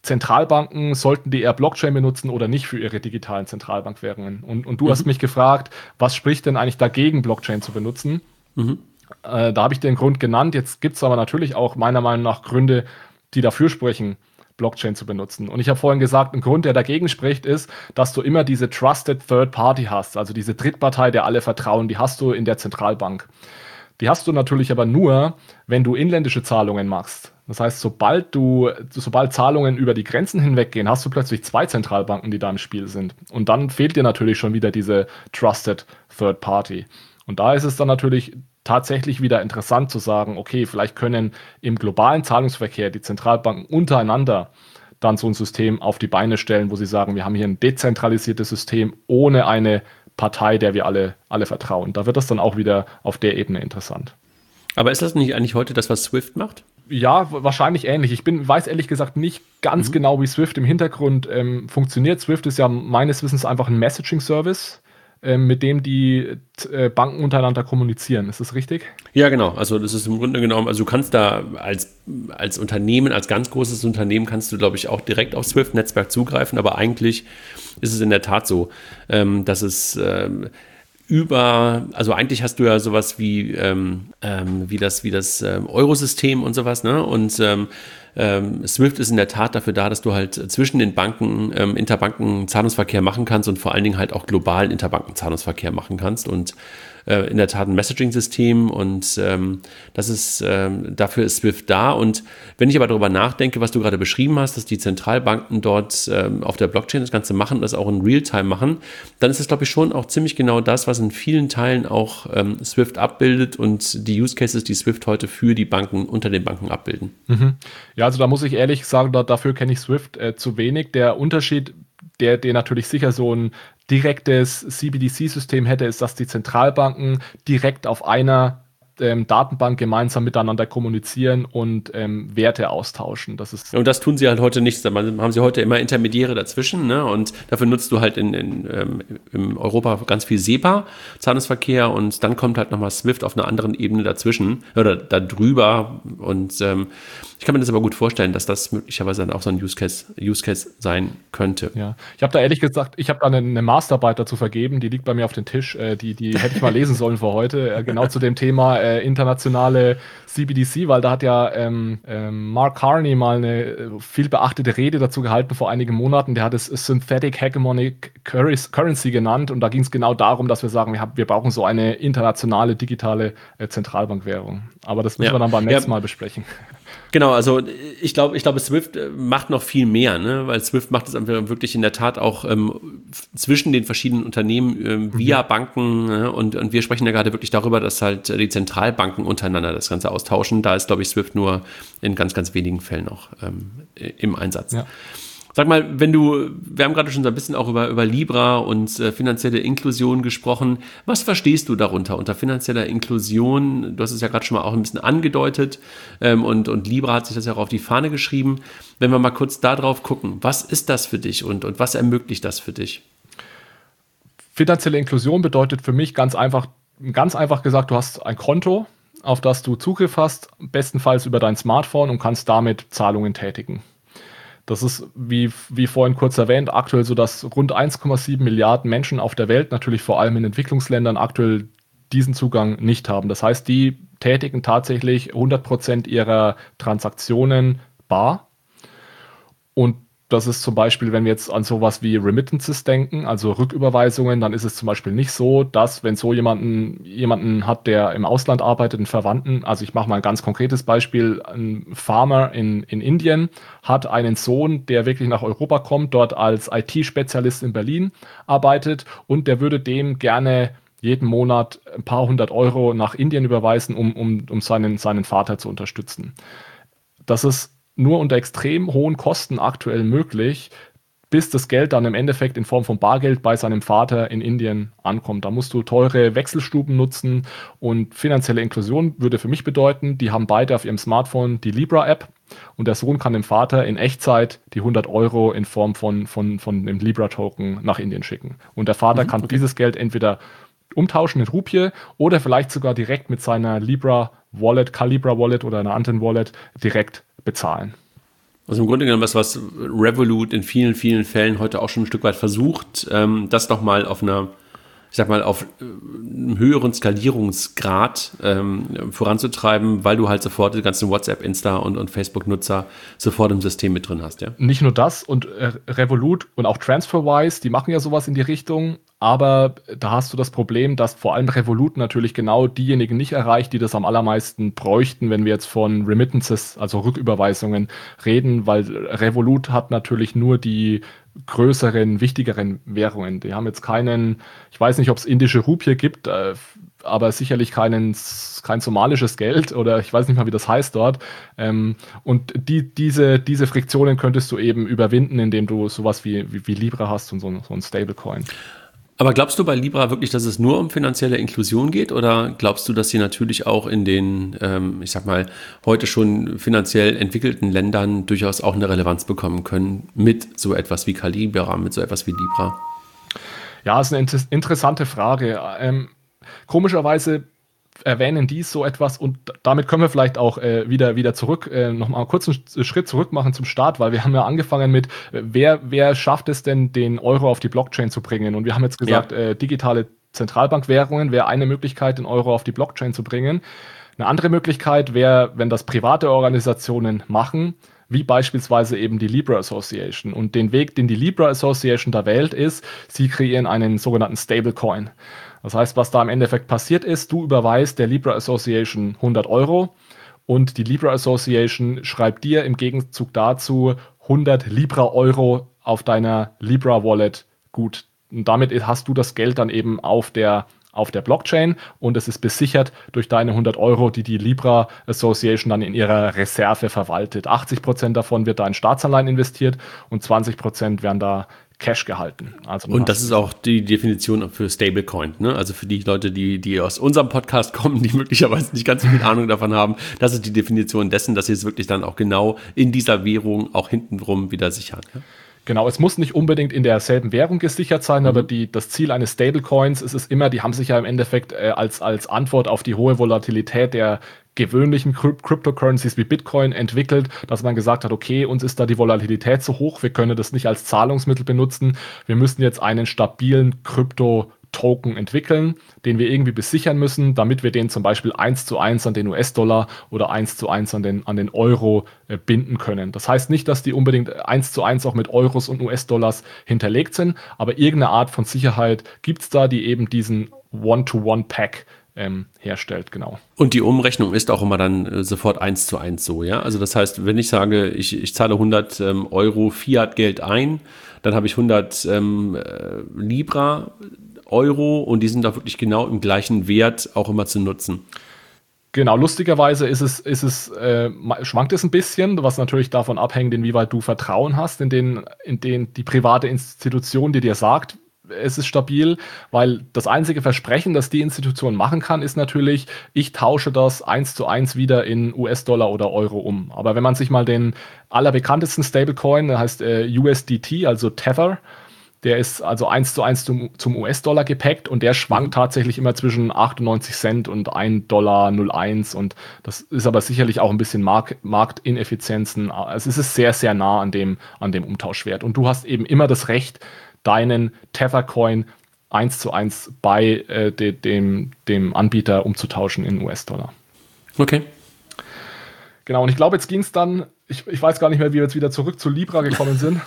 Zentralbanken, sollten die eher Blockchain benutzen oder nicht für ihre digitalen Zentralbankwährungen? Und, und du Mhm. hast mich gefragt, was spricht denn eigentlich dagegen, Blockchain zu benutzen? Mhm. Äh, da habe ich den Grund genannt. Jetzt gibt es aber natürlich auch meiner Meinung nach Gründe, die dafür sprechen, Blockchain zu benutzen. Und ich habe vorhin gesagt, ein Grund, der dagegen spricht, ist, dass du immer diese Trusted Third Party hast, also diese Drittpartei, der alle vertrauen, die hast du in der Zentralbank. Die hast du natürlich aber nur, wenn du inländische Zahlungen machst. Das heißt, sobald du, sobald Zahlungen über die Grenzen hinweggehen, hast du plötzlich zwei Zentralbanken, die da im Spiel sind. Und dann fehlt dir natürlich schon wieder diese Trusted Third Party. Und da ist es dann natürlich tatsächlich wieder interessant zu sagen, okay, vielleicht können im globalen Zahlungsverkehr die Zentralbanken untereinander dann so ein System auf die Beine stellen, wo sie sagen, wir haben hier ein dezentralisiertes System ohne eine Partei, der wir alle, alle vertrauen. Da wird das dann auch wieder auf der Ebene interessant. Aber ist das nicht eigentlich heute das, was Swift macht? Ja, wahrscheinlich ähnlich. Ich bin, weiß ehrlich gesagt nicht ganz mhm. genau, wie Swift im Hintergrund ähm, funktioniert. Swift ist ja meines Wissens einfach ein Messaging-Service, ähm, mit dem die äh, Banken untereinander kommunizieren. Ist das richtig? Ja, genau. Also das ist im Grunde genommen, also du kannst da als, als Unternehmen, als ganz großes Unternehmen kannst du, glaube ich, auch direkt auf Swift-Netzwerk zugreifen, aber eigentlich ist es in der Tat so, ähm, dass es ähm, über, also eigentlich hast du ja sowas wie, ähm, ähm, wie das, wie das ähm, Eurosystem und sowas, ne? Und ähm, ähm, Swift ist in der Tat dafür da, dass du halt zwischen den Banken ähm, Interbanken-Zahlungsverkehr machen kannst und vor allen Dingen halt auch globalen Interbanken-Zahlungsverkehr machen kannst und äh, in der Tat ein Messaging-System und ähm, das ist, ähm, dafür ist Swift da. Und wenn ich aber darüber nachdenke, was du gerade beschrieben hast, dass die Zentralbanken dort ähm, auf der Blockchain das Ganze machen und das auch in Realtime machen, dann ist es, glaube ich, schon auch ziemlich genau das, was in vielen Teilen auch ähm, Swift abbildet und die Use Cases, die Swift heute für die Banken, unter den Banken abbilden. Mhm. Ja, also da muss ich ehrlich sagen, da, dafür kenne ich Swift äh, zu wenig. Der Unterschied, der, der natürlich sicher so ein direktes C B D C-System hätte, ist, dass die Zentralbanken direkt auf einer ähm, Datenbank gemeinsam miteinander kommunizieren und ähm, Werte austauschen. Das ist und das tun sie halt heute nicht. Da haben sie heute immer Intermediäre dazwischen, ne? Und dafür nutzt du halt in, in, ähm, in Europa ganz viel SEPA, Zahlungsverkehr, und dann kommt halt nochmal Swift auf einer anderen Ebene dazwischen oder da drüber. Und ähm, ich kann mir das aber gut vorstellen, dass das möglicherweise dann auch so ein Use Case, Use Case sein könnte. Ja, ich habe da ehrlich gesagt, ich habe da eine, eine Masterarbeit dazu vergeben, die liegt bei mir auf dem Tisch, äh, die, die hätte ich mal lesen sollen für heute, äh, genau zu dem Thema äh, internationale C B D C, weil da hat ja ähm, ähm, Mark Carney mal eine äh, viel beachtete Rede dazu gehalten vor einigen Monaten, der hat es Synthetic Hegemonic Currency genannt und da ging es genau darum, dass wir sagen, wir, haben, wir brauchen so eine internationale digitale äh, Zentralbankwährung. Aber das müssen ja. wir dann beim nächsten ja. Mal besprechen. Genau, also ich glaube, ich glaube, Swift macht noch viel mehr, ne? Weil Swift macht es wirklich in der Tat auch ähm, zwischen den verschiedenen Unternehmen ähm, via mhm. Banken, ne? und, und wir sprechen ja gerade wirklich darüber, dass halt die Zentralbanken untereinander das Ganze austauschen. Da ist, glaube ich, Swift nur in ganz, ganz wenigen Fällen noch ähm, im Einsatz. Ja. Sag mal, wenn du, wir haben gerade schon so ein bisschen auch über, über Libra und äh, finanzielle Inklusion gesprochen. Was verstehst du darunter unter finanzieller Inklusion? Du hast es ja gerade schon mal auch ein bisschen angedeutet ähm, und, und Libra hat sich das ja auch auf die Fahne geschrieben. Wenn wir mal kurz da drauf gucken, was ist das für dich und, und was ermöglicht das für dich? Finanzielle Inklusion bedeutet für mich ganz einfach, ganz einfach gesagt, du hast ein Konto, auf das du Zugriff hast, bestenfalls über dein Smartphone und kannst damit Zahlungen tätigen. Das ist, wie, wie vorhin kurz erwähnt, aktuell so, dass rund eins Komma sieben Milliarden Menschen auf der Welt, natürlich vor allem in Entwicklungsländern, aktuell diesen Zugang nicht haben. Das heißt, die tätigen tatsächlich hundert Prozent ihrer Transaktionen bar. Und das ist zum Beispiel, wenn wir jetzt an sowas wie Remittances denken, also Rücküberweisungen, dann ist es zum Beispiel nicht so, dass, wenn so jemanden, jemanden hat, der im Ausland arbeitet, einen Verwandten, also ich mache mal ein ganz konkretes Beispiel, ein Farmer in, in Indien hat einen Sohn, der wirklich nach Europa kommt, dort als I T-Spezialist in Berlin arbeitet und der würde dem gerne jeden Monat ein paar hundert Euro nach Indien überweisen, um, um, um seinen, seinen Vater zu unterstützen. Das ist nur unter extrem hohen Kosten aktuell möglich, bis das Geld dann im Endeffekt in Form von Bargeld bei seinem Vater in Indien ankommt. Da musst du teure Wechselstuben nutzen und finanzielle Inklusion würde für mich bedeuten, die haben beide auf ihrem Smartphone die Libra-App und der Sohn kann dem Vater in Echtzeit die hundert Euro in Form von, von, von dem Libra-Token nach Indien schicken. Und der Vater mhm, kann okay. dieses Geld entweder umtauschen mit Rupie oder vielleicht sogar direkt mit seiner Libra Wallet, Calibra Wallet oder einer anderen Wallet direkt bezahlen. Also im Grunde genommen das, was Revolut in vielen, vielen Fällen heute auch schon ein Stück weit versucht, ähm, das nochmal auf einer, ich sag mal, auf einem höheren Skalierungsgrad ähm, voranzutreiben, weil du halt sofort die ganzen WhatsApp, Insta und, und Facebook-Nutzer sofort im System mit drin hast, ja? Nicht nur das, und äh, Revolut und auch TransferWise, die machen ja sowas in die Richtung, aber da hast du das Problem, dass vor allem Revolut natürlich genau diejenigen nicht erreicht, die das am allermeisten bräuchten, wenn wir jetzt von Remittances, also Rücküberweisungen reden, weil Revolut hat natürlich nur die größeren, wichtigeren Währungen. Die haben jetzt keinen, ich weiß nicht, ob es indische Rupie gibt, äh, aber sicherlich keinen, kein somalisches Geld, oder ich weiß nicht mal, wie das heißt dort. Ähm, und die, diese, diese Friktionen könntest du eben überwinden, indem du sowas wie, wie, wie Libra hast und so, so ein Stablecoin. Aber glaubst du bei Libra wirklich, dass es nur um finanzielle Inklusion geht, oder glaubst du, dass sie natürlich auch in den, ähm, ich sag mal, heute schon finanziell entwickelten Ländern durchaus auch eine Relevanz bekommen können mit so etwas wie Calibra, mit so etwas wie Libra? Ja, ist eine inter- interessante Frage. Ähm, komischerweise erwähnen die so etwas, und damit können wir vielleicht auch äh, wieder, wieder zurück, äh, nochmal kurz einen Schritt zurück machen zum Start, weil wir haben ja angefangen mit, äh, wer, wer schafft es denn, den Euro auf die Blockchain zu bringen? Und wir haben jetzt gesagt, ja. äh, digitale Zentralbankwährungen wäre eine Möglichkeit, den Euro auf die Blockchain zu bringen. Eine andere Möglichkeit wäre, wenn das private Organisationen machen, wie beispielsweise eben die Libra Association. Und den Weg, den die Libra Association da wählt, ist, sie kreieren einen sogenannten Stablecoin. Das heißt, was da im Endeffekt passiert ist, du überweist der Libra Association hundert Euro und die Libra Association schreibt dir im Gegenzug dazu hundert Libra Euro auf deiner Libra Wallet gut. Und damit hast du das Geld dann eben auf der auf der Blockchain, und es ist besichert durch deine hundert Euro, die die Libra Association dann in ihrer Reserve verwaltet. achtzig Prozent davon wird da in Staatsanleihen investiert und zwanzig Prozent werden da Cash gehalten. Also und das ist auch die Definition für Stablecoin, ne? Also für die Leute, die, die aus unserem Podcast kommen, die möglicherweise nicht ganz so viel Ahnung davon haben, das ist die Definition dessen, dass sie es wirklich dann auch genau in dieser Währung auch hintenrum wieder sichern. Ja? Genau, es muss nicht unbedingt in derselben Währung gesichert sein, mhm. aber die, das Ziel eines Stablecoins ist es immer, die haben sich ja im Endeffekt äh, als, als Antwort auf die hohe Volatilität der gewöhnlichen Cryptocurrencies wie Bitcoin entwickelt, dass man gesagt hat, okay, uns ist da die Volatilität zu hoch, wir können das nicht als Zahlungsmittel benutzen, wir müssen jetzt einen stabilen Krypto Token entwickeln, den wir irgendwie besichern müssen, damit wir den zum Beispiel eins zu eins an den U S-Dollar oder eins zu eins an den, an den Euro äh, binden können. Das heißt nicht, dass die unbedingt eins zu eins auch mit Euros und U S-Dollars hinterlegt sind, aber irgendeine Art von Sicherheit gibt es da, die eben diesen One-to-One-Pack ähm, herstellt, genau. Und die Umrechnung ist auch immer dann äh, sofort eins zu eins so, ja? Also das heißt, wenn ich sage, ich, ich zahle hundert ähm, Euro Fiat-Geld ein, dann habe ich hundert ähm, äh, Libra Euro, und die sind da wirklich genau im gleichen Wert auch immer zu nutzen. Genau, lustigerweise ist es, ist es, äh, schwankt es ein bisschen, was natürlich davon abhängt, inwieweit du Vertrauen hast in den, in den die private Institution, die dir sagt, es ist stabil, weil das einzige Versprechen, das die Institution machen kann, ist natürlich, ich tausche das eins zu eins wieder in U S-Dollar oder Euro um. Aber wenn man sich mal den allerbekanntesten Stablecoin, der heißt äh, U S D T, also Tether, der ist also eins zu eins zum, zum U S-Dollar gepackt, und der schwankt tatsächlich immer zwischen achtundneunzig Cent und ein Dollar null eins, und das ist aber sicherlich auch ein bisschen Mark- Marktineffizienzen. Also es ist sehr, sehr nah an dem, an dem Umtauschwert, und du hast eben immer das Recht, deinen Tether-Coin eins zu eins bei äh, de, dem, dem Anbieter umzutauschen in U S-Dollar. Okay. Genau, und ich glaube, jetzt ging es dann, ich, ich weiß gar nicht mehr, wie wir jetzt wieder zurück zu Libra gekommen sind.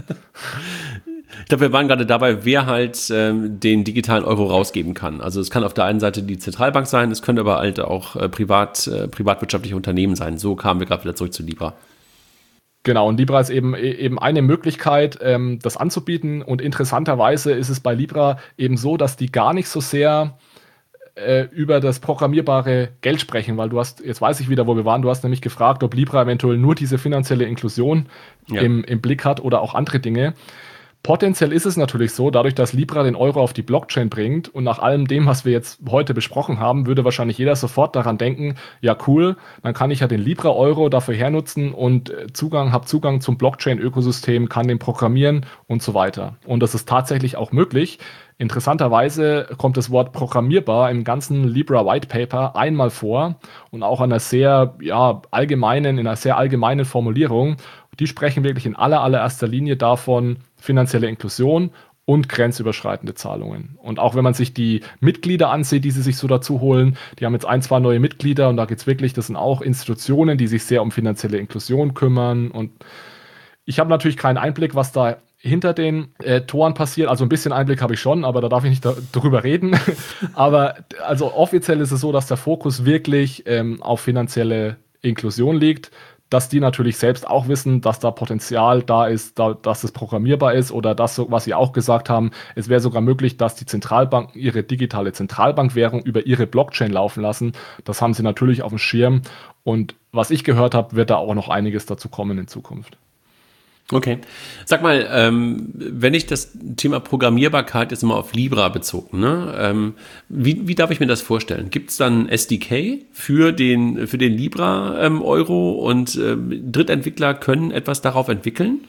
Ich glaube, wir waren gerade dabei, wer halt ähm, den digitalen Euro rausgeben kann. Also es kann auf der einen Seite die Zentralbank sein, es können aber halt auch äh, privat, äh, privatwirtschaftliche Unternehmen sein. So kamen wir gerade wieder zurück zu Libra. Genau, und Libra ist eben, eben eine Möglichkeit, ähm, das anzubieten. Und interessanterweise ist es bei Libra eben so, dass die gar nicht so sehr äh, über das programmierbare Geld sprechen, weil du hast, jetzt weiß ich wieder, wo wir waren, du hast nämlich gefragt, ob Libra eventuell nur diese finanzielle Inklusion ja. im, im Blick hat oder auch andere Dinge. Potenziell ist es natürlich so, dadurch, dass Libra den Euro auf die Blockchain bringt, und nach allem dem, was wir jetzt heute besprochen haben, würde wahrscheinlich jeder sofort daran denken, ja cool, dann kann ich ja den Libra-Euro dafür hernutzen und Zugang, habe Zugang zum Blockchain-Ökosystem, kann den programmieren und so weiter. Und das ist tatsächlich auch möglich. Interessanterweise kommt das Wort programmierbar im ganzen Libra White Paper einmal vor, und auch an einer sehr ja, allgemeinen, in einer sehr allgemeinen Formulierung. Die sprechen wirklich in aller, allererster Linie davon, finanzielle Inklusion und grenzüberschreitende Zahlungen. Und auch wenn man sich die Mitglieder ansieht, die sie sich so dazu holen, die haben jetzt ein, zwei neue Mitglieder und da geht es wirklich, das sind auch Institutionen, die sich sehr um finanzielle Inklusion kümmern. Und ich habe natürlich keinen Einblick, was da hinter den äh, Toren passiert. Also ein bisschen Einblick habe ich schon, aber da darf ich nicht da, drüber reden. Aber also offiziell ist es so, dass der Fokus wirklich ähm, auf finanzielle Inklusion liegt, dass die natürlich selbst auch wissen, dass da Potenzial da ist, da, dass es programmierbar ist oder das, was sie auch gesagt haben, es wäre sogar möglich, dass die Zentralbanken ihre digitale Zentralbankwährung über ihre Blockchain laufen lassen. Das haben sie natürlich auf dem Schirm und was ich gehört habe, wird da auch noch einiges dazu kommen in Zukunft. Okay. Sag mal, ähm, wenn ich das Thema Programmierbarkeit jetzt immer auf Libra bezogen, ne? Ähm, wie, wie darf ich mir das vorstellen? Gibt es dann S D K für den, für den Libra-Euro ähm, und ähm, Drittentwickler können etwas darauf entwickeln?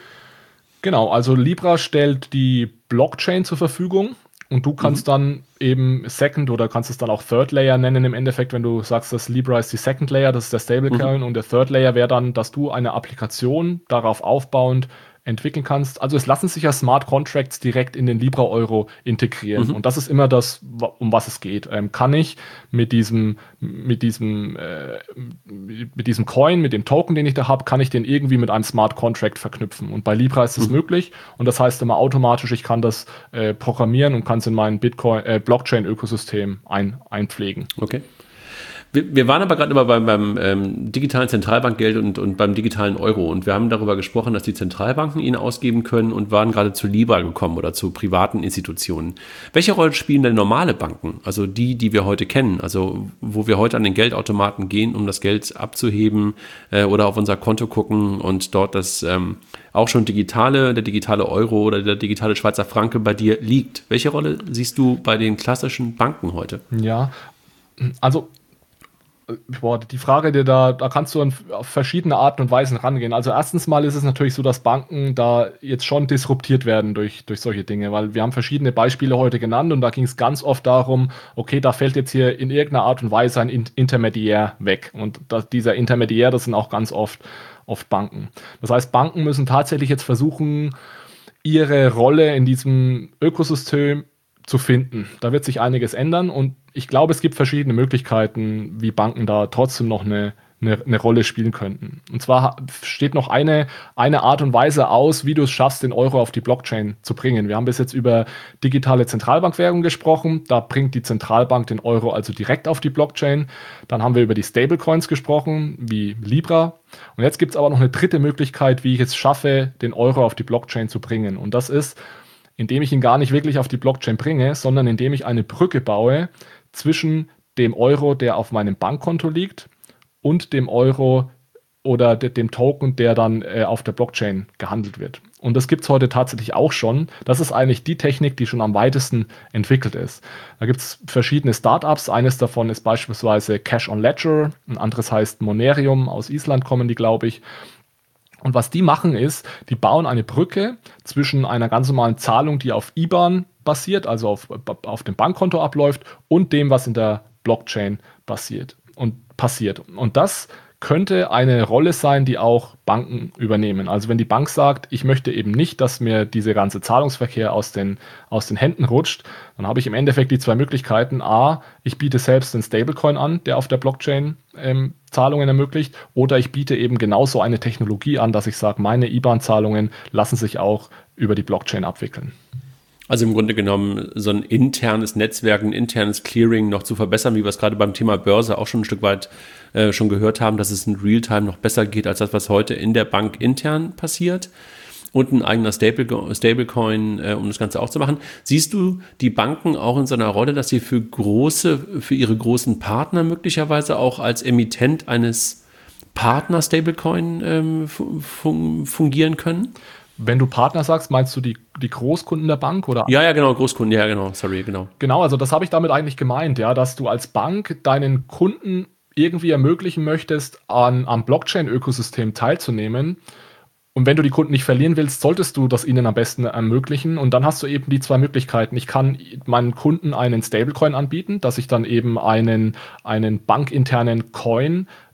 Genau, also Libra stellt die Blockchain zur Verfügung. Und du kannst mhm. dann eben Second oder kannst es dann auch Third Layer nennen im Endeffekt, wenn du sagst, dass Libra ist die Second Layer, das ist der Stablecoin mhm. und der Third Layer wäre dann, dass du eine Applikation darauf aufbauend entwickeln kannst. Also es lassen sich ja Smart Contracts direkt in den Libra-Euro integrieren. Mhm. Und das ist immer das, um was es geht. Ähm, kann ich mit diesem, mit diesem, äh, mit diesem Coin, mit dem Token, den ich da habe, kann ich den irgendwie mit einem Smart Contract verknüpfen. Und bei Libra ist das mhm. möglich. Und das heißt immer automatisch, ich kann das äh, programmieren und kann es in mein Bitcoin, äh, Blockchain-Ökosystem ein, einpflegen. Okay. Wir, wir waren aber gerade immer beim, beim ähm, digitalen Zentralbankgeld und, und beim digitalen Euro und wir haben darüber gesprochen, dass die Zentralbanken ihn ausgeben können und waren gerade zu Libra gekommen oder zu privaten Institutionen. Welche Rolle spielen denn normale Banken, also die, die wir heute kennen, also wo wir heute an den Geldautomaten gehen, um das Geld abzuheben äh, oder auf unser Konto gucken und dort das ähm, auch schon digitale, der digitale Euro oder der digitale Schweizer Franke bei dir liegt. Welche Rolle siehst du bei den klassischen Banken heute? Ja, also Boah, die Frage, die da, da kannst du auf verschiedene Arten und Weisen rangehen. Also erstens mal ist es natürlich so, dass Banken da jetzt schon disruptiert werden durch, durch solche Dinge, weil wir haben verschiedene Beispiele heute genannt und da ging es ganz oft darum, okay, da fällt jetzt hier in irgendeiner Art und Weise ein Intermediär weg und das, dieser Intermediär, das sind auch ganz oft, oft Banken. Das heißt, Banken müssen tatsächlich jetzt versuchen, ihre Rolle in diesem Ökosystem zu finden. Da wird sich einiges ändern und ich glaube, es gibt verschiedene Möglichkeiten, wie Banken da trotzdem noch eine, eine, eine Rolle spielen könnten. Und zwar steht noch eine, eine Art und Weise aus, wie du es schaffst, den Euro auf die Blockchain zu bringen. Wir haben bis jetzt über digitale Zentralbankwährung gesprochen. Da bringt die Zentralbank den Euro also direkt auf die Blockchain. Dann haben wir über die Stablecoins gesprochen, wie Libra. Und jetzt gibt es aber noch eine dritte Möglichkeit, wie ich es schaffe, den Euro auf die Blockchain zu bringen. Und das ist, indem ich ihn gar nicht wirklich auf die Blockchain bringe, sondern indem ich eine Brücke baue zwischen dem Euro, der auf meinem Bankkonto liegt, und dem Euro oder de- dem Token, der dann äh, auf der Blockchain gehandelt wird. Und das gibt es heute tatsächlich auch schon. Das ist eigentlich die Technik, die schon am weitesten entwickelt ist. Da gibt es verschiedene Startups. Eines davon ist beispielsweise Cash on Ledger, ein anderes heißt Monerium, aus Island kommen die, glaube ich. Und was die machen ist, die bauen eine Brücke zwischen einer ganz normalen Zahlung, die auf I B A N basiert, also auf, auf dem Bankkonto abläuft, und dem, was in der Blockchain basiert und passiert. Und das könnte eine Rolle sein, die auch Banken übernehmen. Also wenn die Bank sagt, ich möchte eben nicht, dass mir dieser ganze Zahlungsverkehr aus den, aus den Händen rutscht, dann habe ich im Endeffekt die zwei Möglichkeiten. A, ich biete selbst einen Stablecoin an, der auf der Blockchain ähm, Zahlungen ermöglicht, oder ich biete eben genauso eine Technologie an, dass ich sage, meine I B A N-Zahlungen lassen sich auch über die Blockchain abwickeln. Also im Grunde genommen so ein internes Netzwerk, ein internes Clearing noch zu verbessern, wie wir es gerade beim Thema Börse auch schon ein Stück weit äh, schon gehört haben, dass es in Realtime noch besser geht als das, was heute in der Bank intern passiert. Und ein eigener Stable, Stablecoin, äh, um das Ganze auch zu machen. Siehst du die Banken auch in so einer Rolle, dass sie für große, für ihre großen Partner möglicherweise auch als Emittent eines Partner-Stablecoin ähm, fun- fungieren können? Wenn du Partner sagst, meinst du die, die Großkunden der Bank? Oder? Ja, ja, genau, Großkunden, ja, genau, sorry, genau. Genau, also das habe ich damit eigentlich gemeint, ja, dass du als Bank deinen Kunden irgendwie ermöglichen möchtest, an, am Blockchain-Ökosystem teilzunehmen. Und wenn du die Kunden nicht verlieren willst, solltest du das ihnen am besten ermöglichen. Und dann hast du eben die zwei Möglichkeiten. Ich kann meinen Kunden einen Stablecoin anbieten, dass ich dann eben einen, einen bankinternen Coin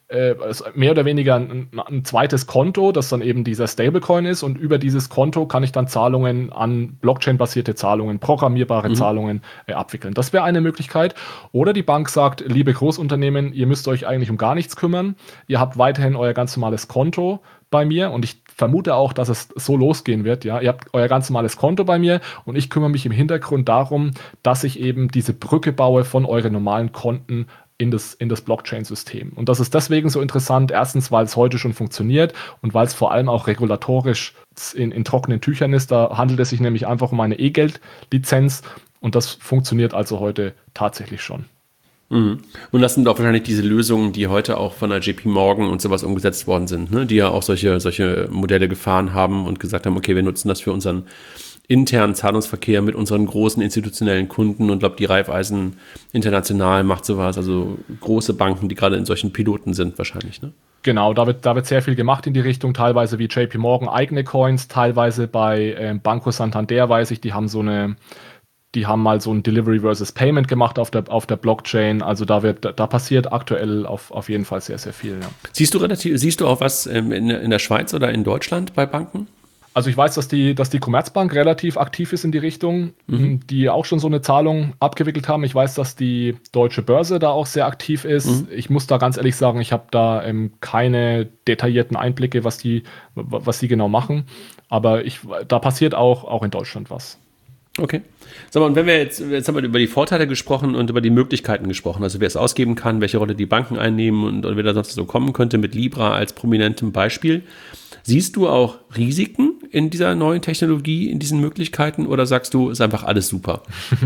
äh, mehr oder weniger ein, ein zweites Konto, das dann eben dieser Stablecoin ist, und über dieses Konto kann ich dann Zahlungen an Blockchain-basierte Zahlungen, programmierbare mhm. Zahlungen äh, abwickeln. Das wäre eine Möglichkeit. Oder die Bank sagt, liebe Großunternehmen, ihr müsst euch eigentlich um gar nichts kümmern. Ihr habt weiterhin euer ganz normales Konto bei mir, und ich vermute auch, dass es so losgehen wird. Ja, ihr habt euer ganz normales Konto bei mir und ich kümmere mich im Hintergrund darum, dass ich eben diese Brücke baue von euren normalen Konten in das, in das Blockchain-System. Und das ist deswegen so interessant. Erstens, weil es heute schon funktioniert und weil es vor allem auch regulatorisch in, in trockenen Tüchern ist. Da handelt es sich nämlich einfach um eine E-Geld-Lizenz, und das funktioniert also heute tatsächlich schon. Mhm. Und das sind auch wahrscheinlich diese Lösungen, die heute auch von der J P Morgan und sowas umgesetzt worden sind, ne? Die ja auch solche, solche Modelle gefahren haben und gesagt haben, okay, wir nutzen das für unseren internen Zahlungsverkehr mit unseren großen institutionellen Kunden, und glaube, die Raiffeisen International macht sowas, also große Banken, die gerade in solchen Piloten sind wahrscheinlich, ne? Genau, da wird, da wird sehr viel gemacht in die Richtung, teilweise wie J P Morgan eigene Coins, teilweise bei äh, Banco Santander, weiß ich, die haben so eine Die haben mal so ein Delivery versus Payment gemacht auf der, auf der Blockchain. Also da wird, da passiert aktuell auf, auf jeden Fall sehr, sehr viel. Ja. Siehst du relativ, siehst du auch was in, in der Schweiz oder in Deutschland bei Banken? Also ich weiß, dass die, dass die Commerzbank relativ aktiv ist in die Richtung, mhm. die auch schon so eine Zahlung abgewickelt haben. Ich weiß, dass die Deutsche Börse da auch sehr aktiv ist. Mhm. Ich muss da ganz ehrlich sagen, ich habe da ähm, keine detaillierten Einblicke, was die, was die genau machen. Aber ich, da passiert auch, auch in Deutschland was. Okay. Sag mal, und wenn wir jetzt, jetzt haben wir über die Vorteile gesprochen und über die Möglichkeiten gesprochen, also wer es ausgeben kann, welche Rolle die Banken einnehmen und, und wer da sonst so kommen könnte mit Libra als prominentem Beispiel. Siehst du auch Risiken in dieser neuen Technologie, in diesen Möglichkeiten, oder sagst du, ist einfach alles super?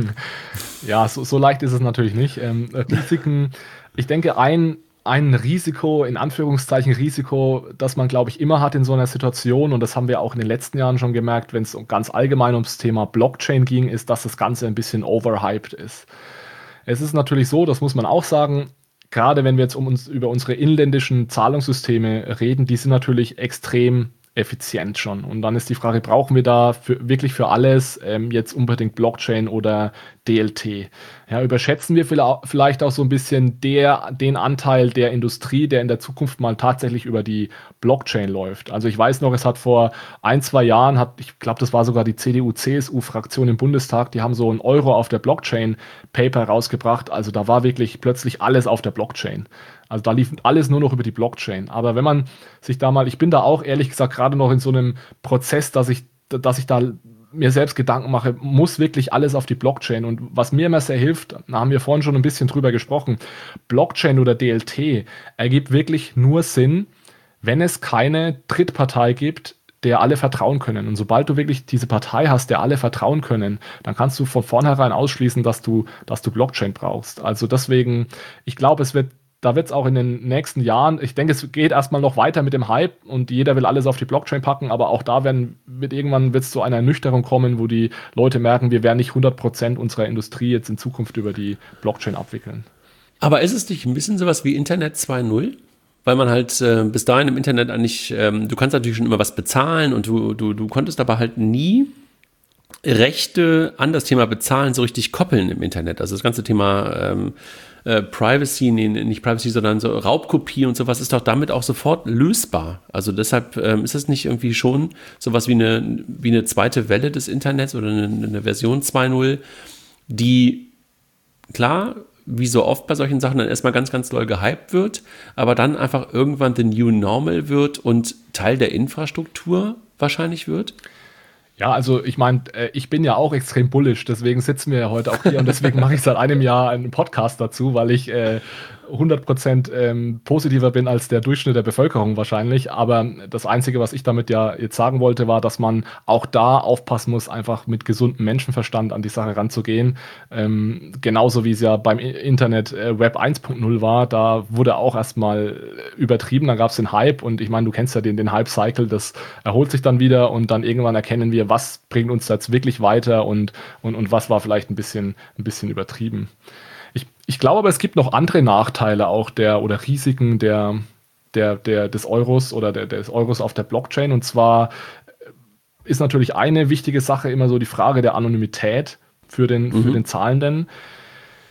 Ja, so, so leicht ist es natürlich nicht. Ähm, Risiken, ich denke, ein Ein Risiko, in Anführungszeichen Risiko, das man, glaube ich, immer hat in so einer Situation, und das haben wir auch in den letzten Jahren schon gemerkt, wenn es ganz allgemein ums Thema Blockchain ging, ist, dass das Ganze ein bisschen overhyped ist. Es ist natürlich so, das muss man auch sagen, gerade wenn wir jetzt um uns über unsere inländischen Zahlungssysteme reden, die sind natürlich extrem effizient schon. Und dann ist die Frage, brauchen wir da für, wirklich für alles ähm, jetzt unbedingt Blockchain oder D L T? Ja, überschätzen wir vielleicht auch so ein bisschen der, den Anteil der Industrie, der in der Zukunft mal tatsächlich über die Blockchain läuft. Also ich weiß noch, es hat vor ein, zwei Jahren, hat, ich glaube, das war sogar die C D U-C S U-Fraktion im Bundestag, die haben so ein Euro auf der Blockchain-Paper rausgebracht. Also da war wirklich plötzlich alles auf der Blockchain. Also da lief alles nur noch über die Blockchain. Aber wenn man sich da mal, ich bin da auch ehrlich gesagt gerade noch in so einem Prozess, dass ich, dass ich da mir selbst Gedanken mache, muss wirklich alles auf die Blockchain? Und was mir immer sehr hilft, da haben wir vorhin schon ein bisschen drüber gesprochen, Blockchain oder D L T ergibt wirklich nur Sinn, wenn es keine Drittpartei gibt, der alle vertrauen können. Und sobald du wirklich diese Partei hast, der alle vertrauen können, dann kannst du von vornherein ausschließen, dass du, dass du Blockchain brauchst. Also deswegen, ich glaube, es wird Da wird es auch in den nächsten Jahren, ich denke, es geht erstmal noch weiter mit dem Hype und jeder will alles auf die Blockchain packen, aber auch da werden, wird irgendwann wird es zu einer Ernüchterung kommen, wo die Leute merken, wir werden nicht hundert Prozent unserer Industrie jetzt in Zukunft über die Blockchain abwickeln. Aber ist es nicht ein bisschen sowas wie Internet zwei Punkt null? Weil man halt äh, bis dahin im Internet eigentlich, ähm, du kannst natürlich schon immer was bezahlen und du, du, du konntest aber halt nie Rechte an das Thema Bezahlen so richtig koppeln im Internet. Also das ganze Thema ähm, äh, Privacy, nee, nicht Privacy, sondern so Raubkopie und sowas ist doch damit auch sofort lösbar. Also deshalb ähm, ist das nicht irgendwie schon sowas wie eine, wie eine zweite Welle des Internets oder eine, eine Version zwei Punkt null, die klar, wie so oft bei solchen Sachen, dann erstmal ganz, ganz doll gehypt wird, aber dann einfach irgendwann the new normal wird und Teil der Infrastruktur wahrscheinlich wird? Ja, also ich meine, ich bin ja auch extrem bullish, deswegen sitzen wir ja heute auch hier und deswegen mache ich seit einem Jahr einen Podcast dazu, weil ich äh, hundert Prozent ähm, positiver bin als der Durchschnitt der Bevölkerung wahrscheinlich. Aber das Einzige, was ich damit ja jetzt sagen wollte, war, dass man auch da aufpassen muss, einfach mit gesundem Menschenverstand an die Sache ranzugehen. Ähm, genauso wie es ja beim Internet äh, Web eins Punkt null war, da wurde auch erstmal übertrieben, dann gab es den Hype und ich meine, du kennst ja den, den Hype-Cycle, das erholt sich dann wieder und dann irgendwann erkennen wir, was bringt uns jetzt wirklich weiter und, und, und was war vielleicht ein bisschen, ein bisschen übertrieben. Ich, ich glaube aber, es gibt noch andere Nachteile auch der oder Risiken der, der, der, des Euros oder der, des Euros auf der Blockchain. Und zwar ist natürlich eine wichtige Sache immer so die Frage der Anonymität für den, mhm. für den Zahlenden.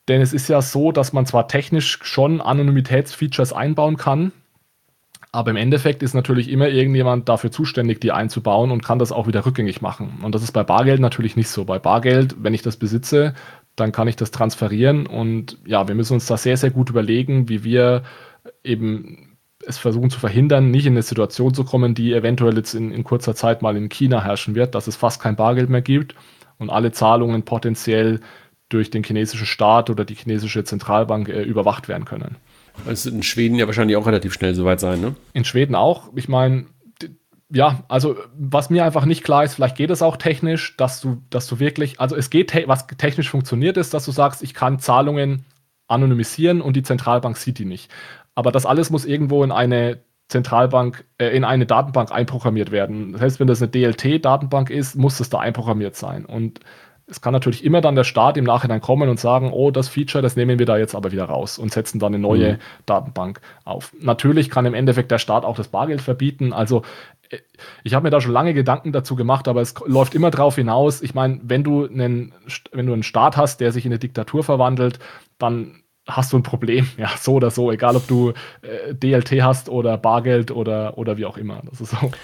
Denn es ist ja so, dass man zwar technisch schon Anonymitätsfeatures einbauen kann, aber im Endeffekt ist natürlich immer irgendjemand dafür zuständig, die einzubauen und kann das auch wieder rückgängig machen. Und das ist bei Bargeld natürlich nicht so. Bei Bargeld, wenn ich das besitze, dann kann ich das transferieren. Und ja, wir müssen uns da sehr, sehr gut überlegen, wie wir eben es versuchen zu verhindern, nicht in eine Situation zu kommen, die eventuell jetzt in, in kurzer Zeit mal in China herrschen wird, dass es fast kein Bargeld mehr gibt und alle Zahlungen potenziell durch den chinesischen Staat oder die chinesische Zentralbank äh, überwacht werden können. Es wird in Schweden ja wahrscheinlich auch relativ schnell soweit sein, ne? In Schweden auch. Ich meine, ja, also was mir einfach nicht klar ist, vielleicht geht es auch technisch, dass du, dass du wirklich, also es geht, was technisch funktioniert ist, dass du sagst, ich kann Zahlungen anonymisieren und die Zentralbank sieht die nicht. Aber das alles muss irgendwo in eine Zentralbank, äh, in eine Datenbank einprogrammiert werden. Selbst wenn das eine D L T-Datenbank ist, muss das da einprogrammiert sein. Und es kann natürlich immer dann der Staat im Nachhinein kommen und sagen, oh, das Feature, das nehmen wir da jetzt aber wieder raus und setzen dann eine neue mhm. Datenbank auf. Natürlich kann im Endeffekt der Staat auch das Bargeld verbieten. Also ich habe mir da schon lange Gedanken dazu gemacht, aber es läuft immer drauf hinaus. Ich meine, wenn du einen, wenn du einen Staat hast, der sich in eine Diktatur verwandelt, dann hast du ein Problem. Ja, so oder so. Egal, ob du äh, D L T hast oder Bargeld oder, oder wie auch immer. Das ist so.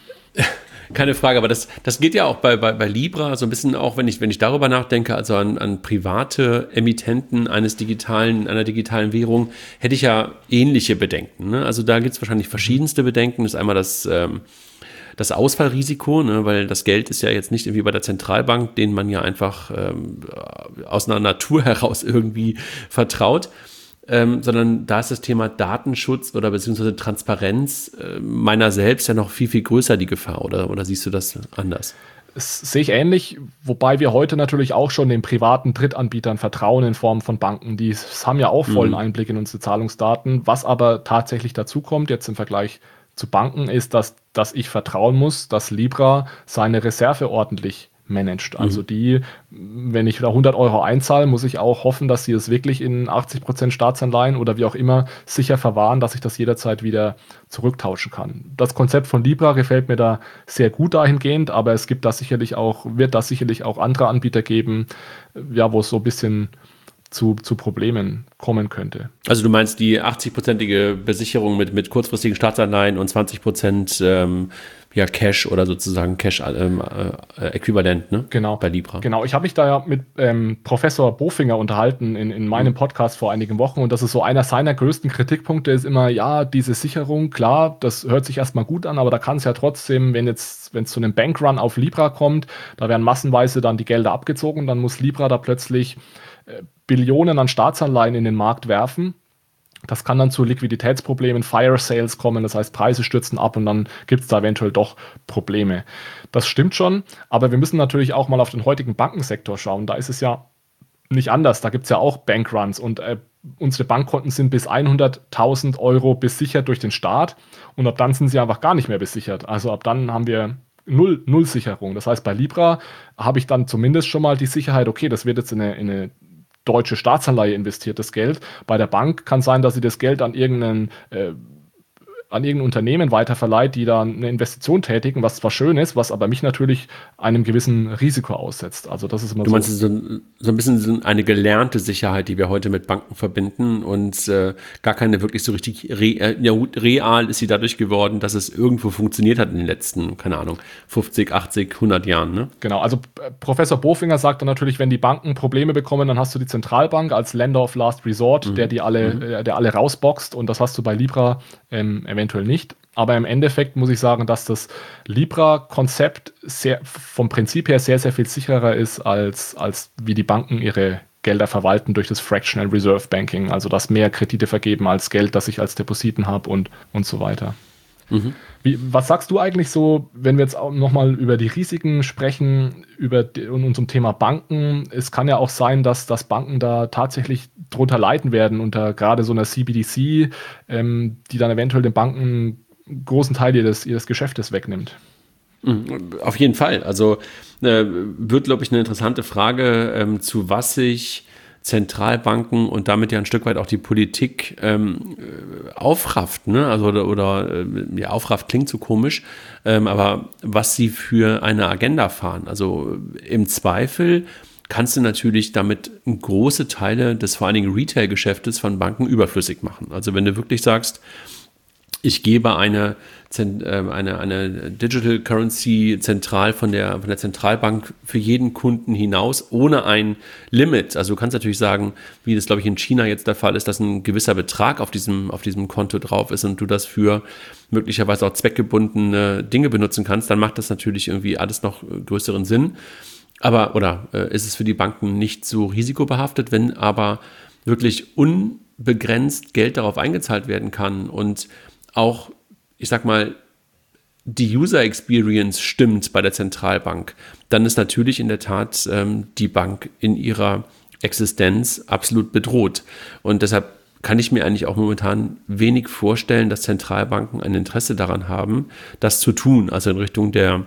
Keine Frage, aber das, das geht ja auch bei, bei, bei Libra so ein bisschen auch, wenn ich, wenn ich darüber nachdenke, also an, an private Emittenten eines digitalen, einer digitalen Währung, hätte ich ja ähnliche Bedenken. Ne? Also da gibt es wahrscheinlich verschiedenste Bedenken. Das ist einmal das, ähm, das Ausfallrisiko, ne? Weil das Geld ist ja jetzt nicht irgendwie bei der Zentralbank, denen man ja einfach ähm, aus einer Natur heraus irgendwie vertraut. Ähm, sondern da ist das Thema Datenschutz oder beziehungsweise Transparenz äh, meiner selbst ja noch viel, viel größer die Gefahr, oder, oder siehst du das anders? Das sehe ich ähnlich, wobei wir heute natürlich auch schon den privaten Drittanbietern vertrauen in Form von Banken. Die haben ja auch vollen mhm. Einblick in unsere Zahlungsdaten. Was aber tatsächlich dazu kommt, jetzt im Vergleich zu Banken, ist, dass, dass ich vertrauen muss, dass Libra seine Reserve ordentlich managt. Also die, wenn ich da hundert Euro einzahle, muss ich auch hoffen, dass sie es wirklich in achtzig Prozent Staatsanleihen oder wie auch immer sicher verwahren, dass ich das jederzeit wieder zurücktauschen kann. Das Konzept von Libra gefällt mir da sehr gut dahingehend, aber es gibt da sicherlich auch, wird da sicherlich auch andere Anbieter geben, ja, wo es so ein bisschen zu, zu Problemen kommen könnte. Also du meinst die achtzig-prozentige Besicherung mit, mit kurzfristigen Staatsanleihen und zwanzig Prozent ähm, ja, Cash oder sozusagen Cash-Äquivalent, ähm, äh, ne? Genau. Bei Libra. Genau, ich habe mich da ja mit ähm, Professor Bofinger unterhalten in, in meinem Podcast vor einigen Wochen und das ist so einer seiner größten Kritikpunkte, ist immer, ja, diese Sicherung, klar, das hört sich erstmal gut an, aber da kann es ja trotzdem, wenn jetzt, wenn es zu einem Bankrun auf Libra kommt, da werden massenweise dann die Gelder abgezogen, dann muss Libra da plötzlich äh, Billionen an Staatsanleihen in den Markt werfen. Das kann dann zu Liquiditätsproblemen, Fire Sales kommen, das heißt Preise stürzen ab und dann gibt es da eventuell doch Probleme. Das stimmt schon, aber wir müssen natürlich auch mal auf den heutigen Bankensektor schauen. Da ist es ja nicht anders, da gibt es ja auch Bankruns und äh, unsere Bankkonten sind bis hunderttausend Euro besichert durch den Staat und ab dann sind sie einfach gar nicht mehr besichert. Also ab dann haben wir Null, Null Sicherung. Das heißt, bei Libra habe ich dann zumindest schon mal die Sicherheit, okay, das wird jetzt in eine, in eine deutsche Staatsanleihe investiert, das Geld. Bei der Bank kann sein, dass sie das Geld an irgendeinen äh, an irgendein Unternehmen weiterverleiht, die da eine Investition tätigen, was zwar schön ist, was aber mich natürlich einem gewissen Risiko aussetzt. Also das ist immer du meinst, so, so ein bisschen so eine gelernte Sicherheit, die wir heute mit Banken verbinden und äh, gar keine wirklich so richtig re, ja, real ist sie dadurch geworden, dass es irgendwo funktioniert hat in den letzten, keine Ahnung, fünfzig, achtzig, hundert Jahren. Ne? Genau, also äh, Professor Bofinger sagt dann natürlich, wenn die Banken Probleme bekommen, dann hast du die Zentralbank als Lender of Last Resort, mhm. der die alle, mhm. äh, der alle rausboxt und das hast du bei Libra ähm, eventuell nicht. Aber im Endeffekt muss ich sagen, dass das Libra-Konzept sehr, vom Prinzip her sehr, sehr viel sicherer ist, als, als wie die Banken ihre Gelder verwalten durch das Fractional Reserve Banking. Also dass mehr Kredite vergeben als Geld, das ich als Depositen habe und, und so weiter. Mhm. Wie, was sagst du eigentlich so, wenn wir jetzt auch nochmal über die Risiken sprechen, über die, und unserem Thema Banken? Es kann ja auch sein, dass, dass Banken da tatsächlich drunter leiden werden, unter gerade so einer C B D C, ähm, die dann eventuell den Banken einen großen Teil ihres, ihres Geschäftes wegnimmt. Auf jeden Fall. Also äh, wird, glaube ich, eine interessante Frage, ähm, zu was sich Zentralbanken und damit ja ein Stück weit auch die Politik ähm, aufrafft, ne? Also oder, oder ja, aufrafft klingt so komisch, ähm, aber was sie für eine Agenda fahren. Also im Zweifel kannst du natürlich damit große Teile des vor allen Dingen Retail-Geschäftes von Banken überflüssig machen. Also wenn du wirklich sagst, ich gebe eine, eine, eine Digital Currency zentral von der, von der Zentralbank für jeden Kunden hinaus, ohne ein Limit. Also du kannst natürlich sagen, wie das, glaube ich, in China jetzt der Fall ist, dass ein gewisser Betrag auf diesem, auf diesem Konto drauf ist und du das für möglicherweise auch zweckgebundene Dinge benutzen kannst, dann macht das natürlich irgendwie alles noch größeren Sinn. Aber, oder äh, ist es für die Banken nicht so risikobehaftet, wenn aber wirklich unbegrenzt Geld darauf eingezahlt werden kann und auch, ich sag mal, die User Experience stimmt bei der Zentralbank, dann ist natürlich in der Tat ähm, die Bank in ihrer Existenz absolut bedroht. Und deshalb kann ich mir eigentlich auch momentan wenig vorstellen, dass Zentralbanken ein Interesse daran haben, das zu tun, also in Richtung der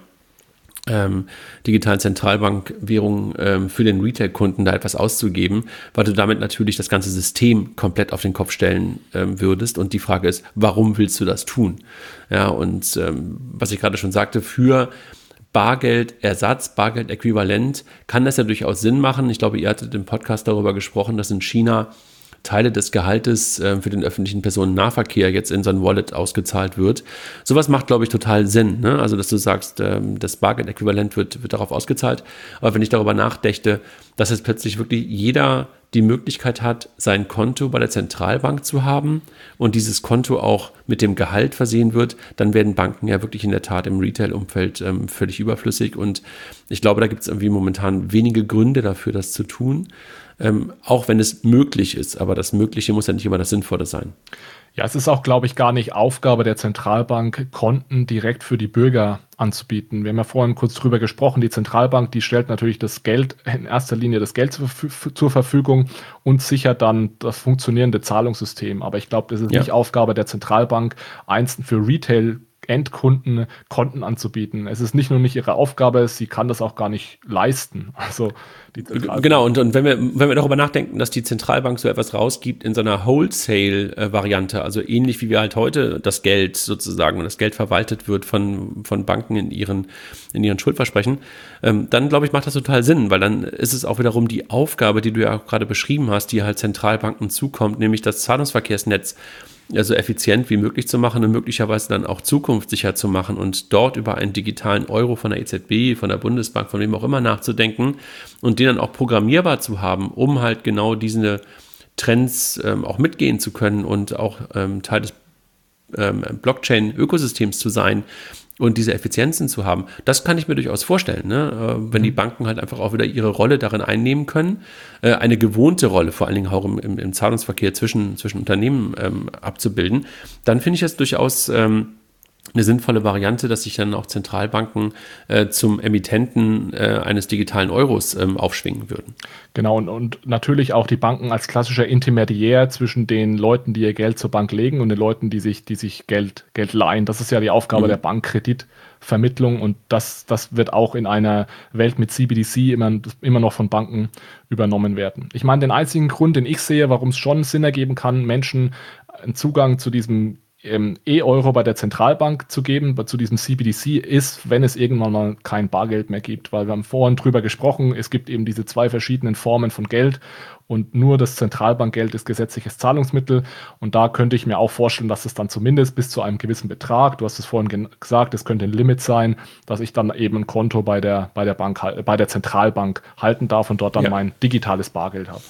Ähm, digitalen Zentralbankwährung ähm, für den Retail-Kunden da etwas auszugeben, weil du damit natürlich das ganze System komplett auf den Kopf stellen ähm, würdest. Und die Frage ist, warum willst du das tun? Ja, und ähm, was ich gerade schon sagte, für Bargeldersatz, Bargeldäquivalent kann das ja durchaus Sinn machen. Ich glaube, ihr hattet im Podcast darüber gesprochen, dass in China Teile des Gehaltes äh, für den öffentlichen Personennahverkehr jetzt in so ein Wallet ausgezahlt wird. Sowas macht, glaube ich, total Sinn. Ne? Also, dass du sagst, ähm, das Bargeldäquivalent wird, wird darauf ausgezahlt. Aber wenn ich darüber nachdächte, dass jetzt plötzlich wirklich jeder die Möglichkeit hat, sein Konto bei der Zentralbank zu haben und dieses Konto auch mit dem Gehalt versehen wird, dann werden Banken ja wirklich in der Tat im Retail-Umfeld ähm, völlig überflüssig. Und ich glaube, da gibt es irgendwie momentan wenige Gründe dafür, das zu tun. Ähm, auch wenn es möglich ist, aber das Mögliche muss ja nicht immer das Sinnvolle sein. Ja, es ist auch, glaube ich, gar nicht Aufgabe der Zentralbank, Konten direkt für die Bürger anzubieten. Wir haben ja vorhin kurz drüber gesprochen, die Zentralbank, die stellt natürlich das Geld, in erster Linie das Geld zur, zur Verfügung und sichert dann das funktionierende Zahlungssystem. Aber ich glaube, das ist ja nicht Aufgabe der Zentralbank, einzeln für Retail Endkunden Konten anzubieten. Es ist nicht nur nicht ihre Aufgabe, sie kann das auch gar nicht leisten. Also die Genau, und, und wenn wir, wenn wir darüber nachdenken, dass die Zentralbank so etwas rausgibt in so einer Wholesale-Variante, also ähnlich wie wir halt heute das Geld sozusagen, und das Geld verwaltet wird von, von Banken in ihren, in ihren Schuldversprechen, ähm, dann glaube ich, macht das total Sinn, weil dann ist es auch wiederum die Aufgabe, die du ja auch gerade beschrieben hast, die halt Zentralbanken zukommt, nämlich das Zahlungsverkehrsnetz ja, so effizient wie möglich zu machen und möglicherweise dann auch zukunftssicher zu machen und dort über einen digitalen Euro von der E Z B, von der Bundesbank, von wem auch immer nachzudenken und den dann auch programmierbar zu haben, um halt genau diese Trends ähm, auch mitgehen zu können und auch ähm, Teil des ähm, Blockchain-Ökosystems zu sein und diese Effizienzen zu haben. Das kann ich mir durchaus vorstellen, ne? äh, wenn die Banken halt einfach auch wieder ihre Rolle darin einnehmen können, äh, eine gewohnte Rolle, vor allen Dingen auch im, im, im Zahlungsverkehr zwischen, zwischen Unternehmen ähm, abzubilden, dann finde ich das durchaus ähm, eine sinnvolle Variante, dass sich dann auch Zentralbanken äh, zum Emittenten äh, eines digitalen Euros ähm, aufschwingen würden. Genau, und, und natürlich auch die Banken als klassischer Intermediär zwischen den Leuten, die ihr Geld zur Bank legen und den Leuten, die sich, die sich Geld, Geld leihen. Das ist ja die Aufgabe mhm. der Bankkreditvermittlung und das, das wird auch in einer Welt mit C B D C immer, immer noch von Banken übernommen werden. Ich meine, den einzigen Grund, den ich sehe, warum es schon Sinn ergeben kann, Menschen einen Zugang zu diesem E-Euro bei der Zentralbank zu geben, zu diesem C B D C, ist, wenn es irgendwann mal kein Bargeld mehr gibt. Weil wir haben vorhin drüber gesprochen, es gibt eben diese zwei verschiedenen Formen von Geld und nur das Zentralbankgeld ist gesetzliches Zahlungsmittel. Und da könnte ich mir auch vorstellen, dass es dann zumindest bis zu einem gewissen Betrag, du hast es vorhin gesagt, es könnte ein Limit sein, dass ich dann eben ein Konto bei der, bei der Bank, bei der Zentralbank halten darf und dort dann ja. mein digitales Bargeld habe.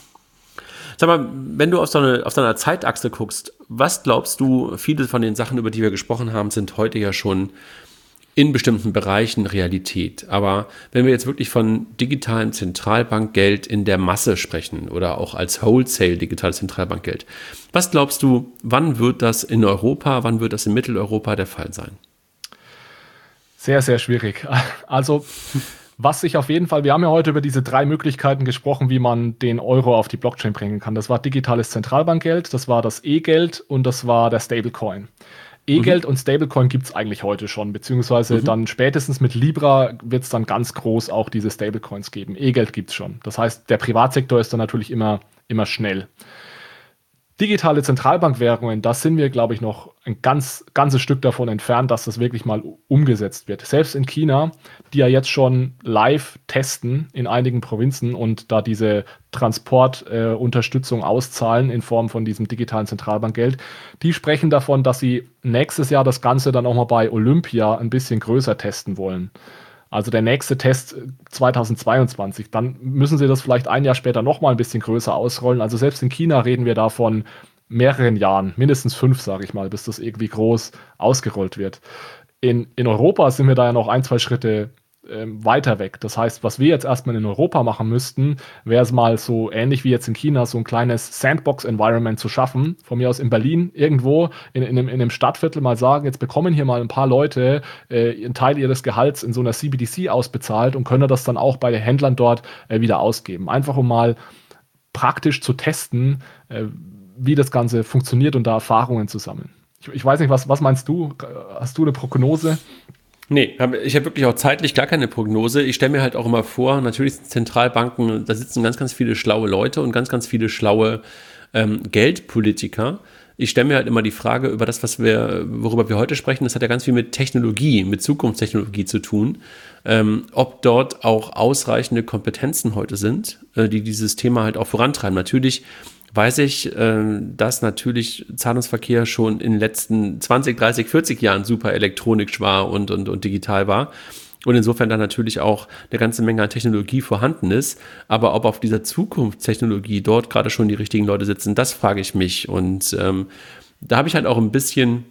Sag mal, wenn du auf so eine, auf so einer Zeitachse guckst, was glaubst du, viele von den Sachen, über die wir gesprochen haben, sind heute ja schon in bestimmten Bereichen Realität. Aber wenn wir jetzt wirklich von digitalem Zentralbankgeld in der Masse sprechen oder auch als Wholesale digitales Zentralbankgeld, was glaubst du, wann wird das in Europa, wann wird das in Mitteleuropa der Fall sein? Sehr, sehr schwierig. Also was ich auf jeden Fall, wir haben ja heute über diese drei Möglichkeiten gesprochen, wie man den Euro auf die Blockchain bringen kann. Das war digitales Zentralbankgeld, das war das E-Geld und das war der Stablecoin. E-Geld mhm. und Stablecoin gibt es eigentlich heute schon, beziehungsweise mhm. dann spätestens mit Libra wird es dann ganz groß auch diese Stablecoins geben. E-Geld gibt es schon. Das heißt, der Privatsektor ist dann natürlich immer, immer schnell. digitale Zentralbankwährungen, da sind wir, glaube ich, noch ein ganz ganzes Stück davon entfernt, dass das wirklich mal umgesetzt wird. Selbst in China, die ja jetzt schon live testen in einigen Provinzen und da diese Transportunterstützung äh, auszahlen in Form von diesem digitalen Zentralbankgeld, die sprechen davon, dass sie nächstes Jahr das Ganze dann auch mal bei Olympia ein bisschen größer testen wollen. Also der nächste Test zweitausendzweiundzwanzig. Dann müssen sie das vielleicht ein Jahr später noch mal ein bisschen größer ausrollen. Also selbst in China reden wir da von mehreren Jahren, mindestens fünf, sage ich mal, bis das irgendwie groß ausgerollt wird. In, in Europa sind wir da ja noch ein, zwei Schritte ähm, weiter weg. Das heißt, was wir jetzt erstmal in Europa machen müssten, wäre es mal so ähnlich wie jetzt in China, so ein kleines Sandbox-Environment zu schaffen. Von mir aus in Berlin irgendwo in, in, einem, in einem Stadtviertel mal sagen, jetzt bekommen hier mal ein paar Leute äh, einen Teil ihres Gehalts in so einer C B D C ausbezahlt und können das dann auch bei den Händlern dort äh, wieder ausgeben. Einfach um mal praktisch zu testen, äh, wie das Ganze funktioniert und da Erfahrungen zu sammeln. Ich, ich weiß nicht, was, was meinst du? Hast du eine Prognose? Nee, ich habe wirklich auch zeitlich gar keine Prognose. Ich stelle mir halt auch immer vor, natürlich sind Zentralbanken, da sitzen ganz, ganz viele schlaue Leute und ganz, ganz viele schlaue ähm, Geldpolitiker. Ich stelle mir halt immer die Frage über das, was wir, worüber wir heute sprechen, das hat ja ganz viel mit Technologie, mit Zukunftstechnologie zu tun, ähm, ob dort auch ausreichende Kompetenzen heute sind, äh, die dieses Thema halt auch vorantreiben. Natürlich weiß ich, äh, dass natürlich Zahlungsverkehr schon in den letzten zwanzig, dreißig, vierzig Jahren super elektronisch war und, und, und digital war. Und insofern da natürlich auch eine ganze Menge an Technologie vorhanden ist. Aber ob auf dieser Zukunftstechnologie dort gerade schon die richtigen Leute sitzen, das frage ich mich. Und ähm, da habe ich halt auch ein bisschen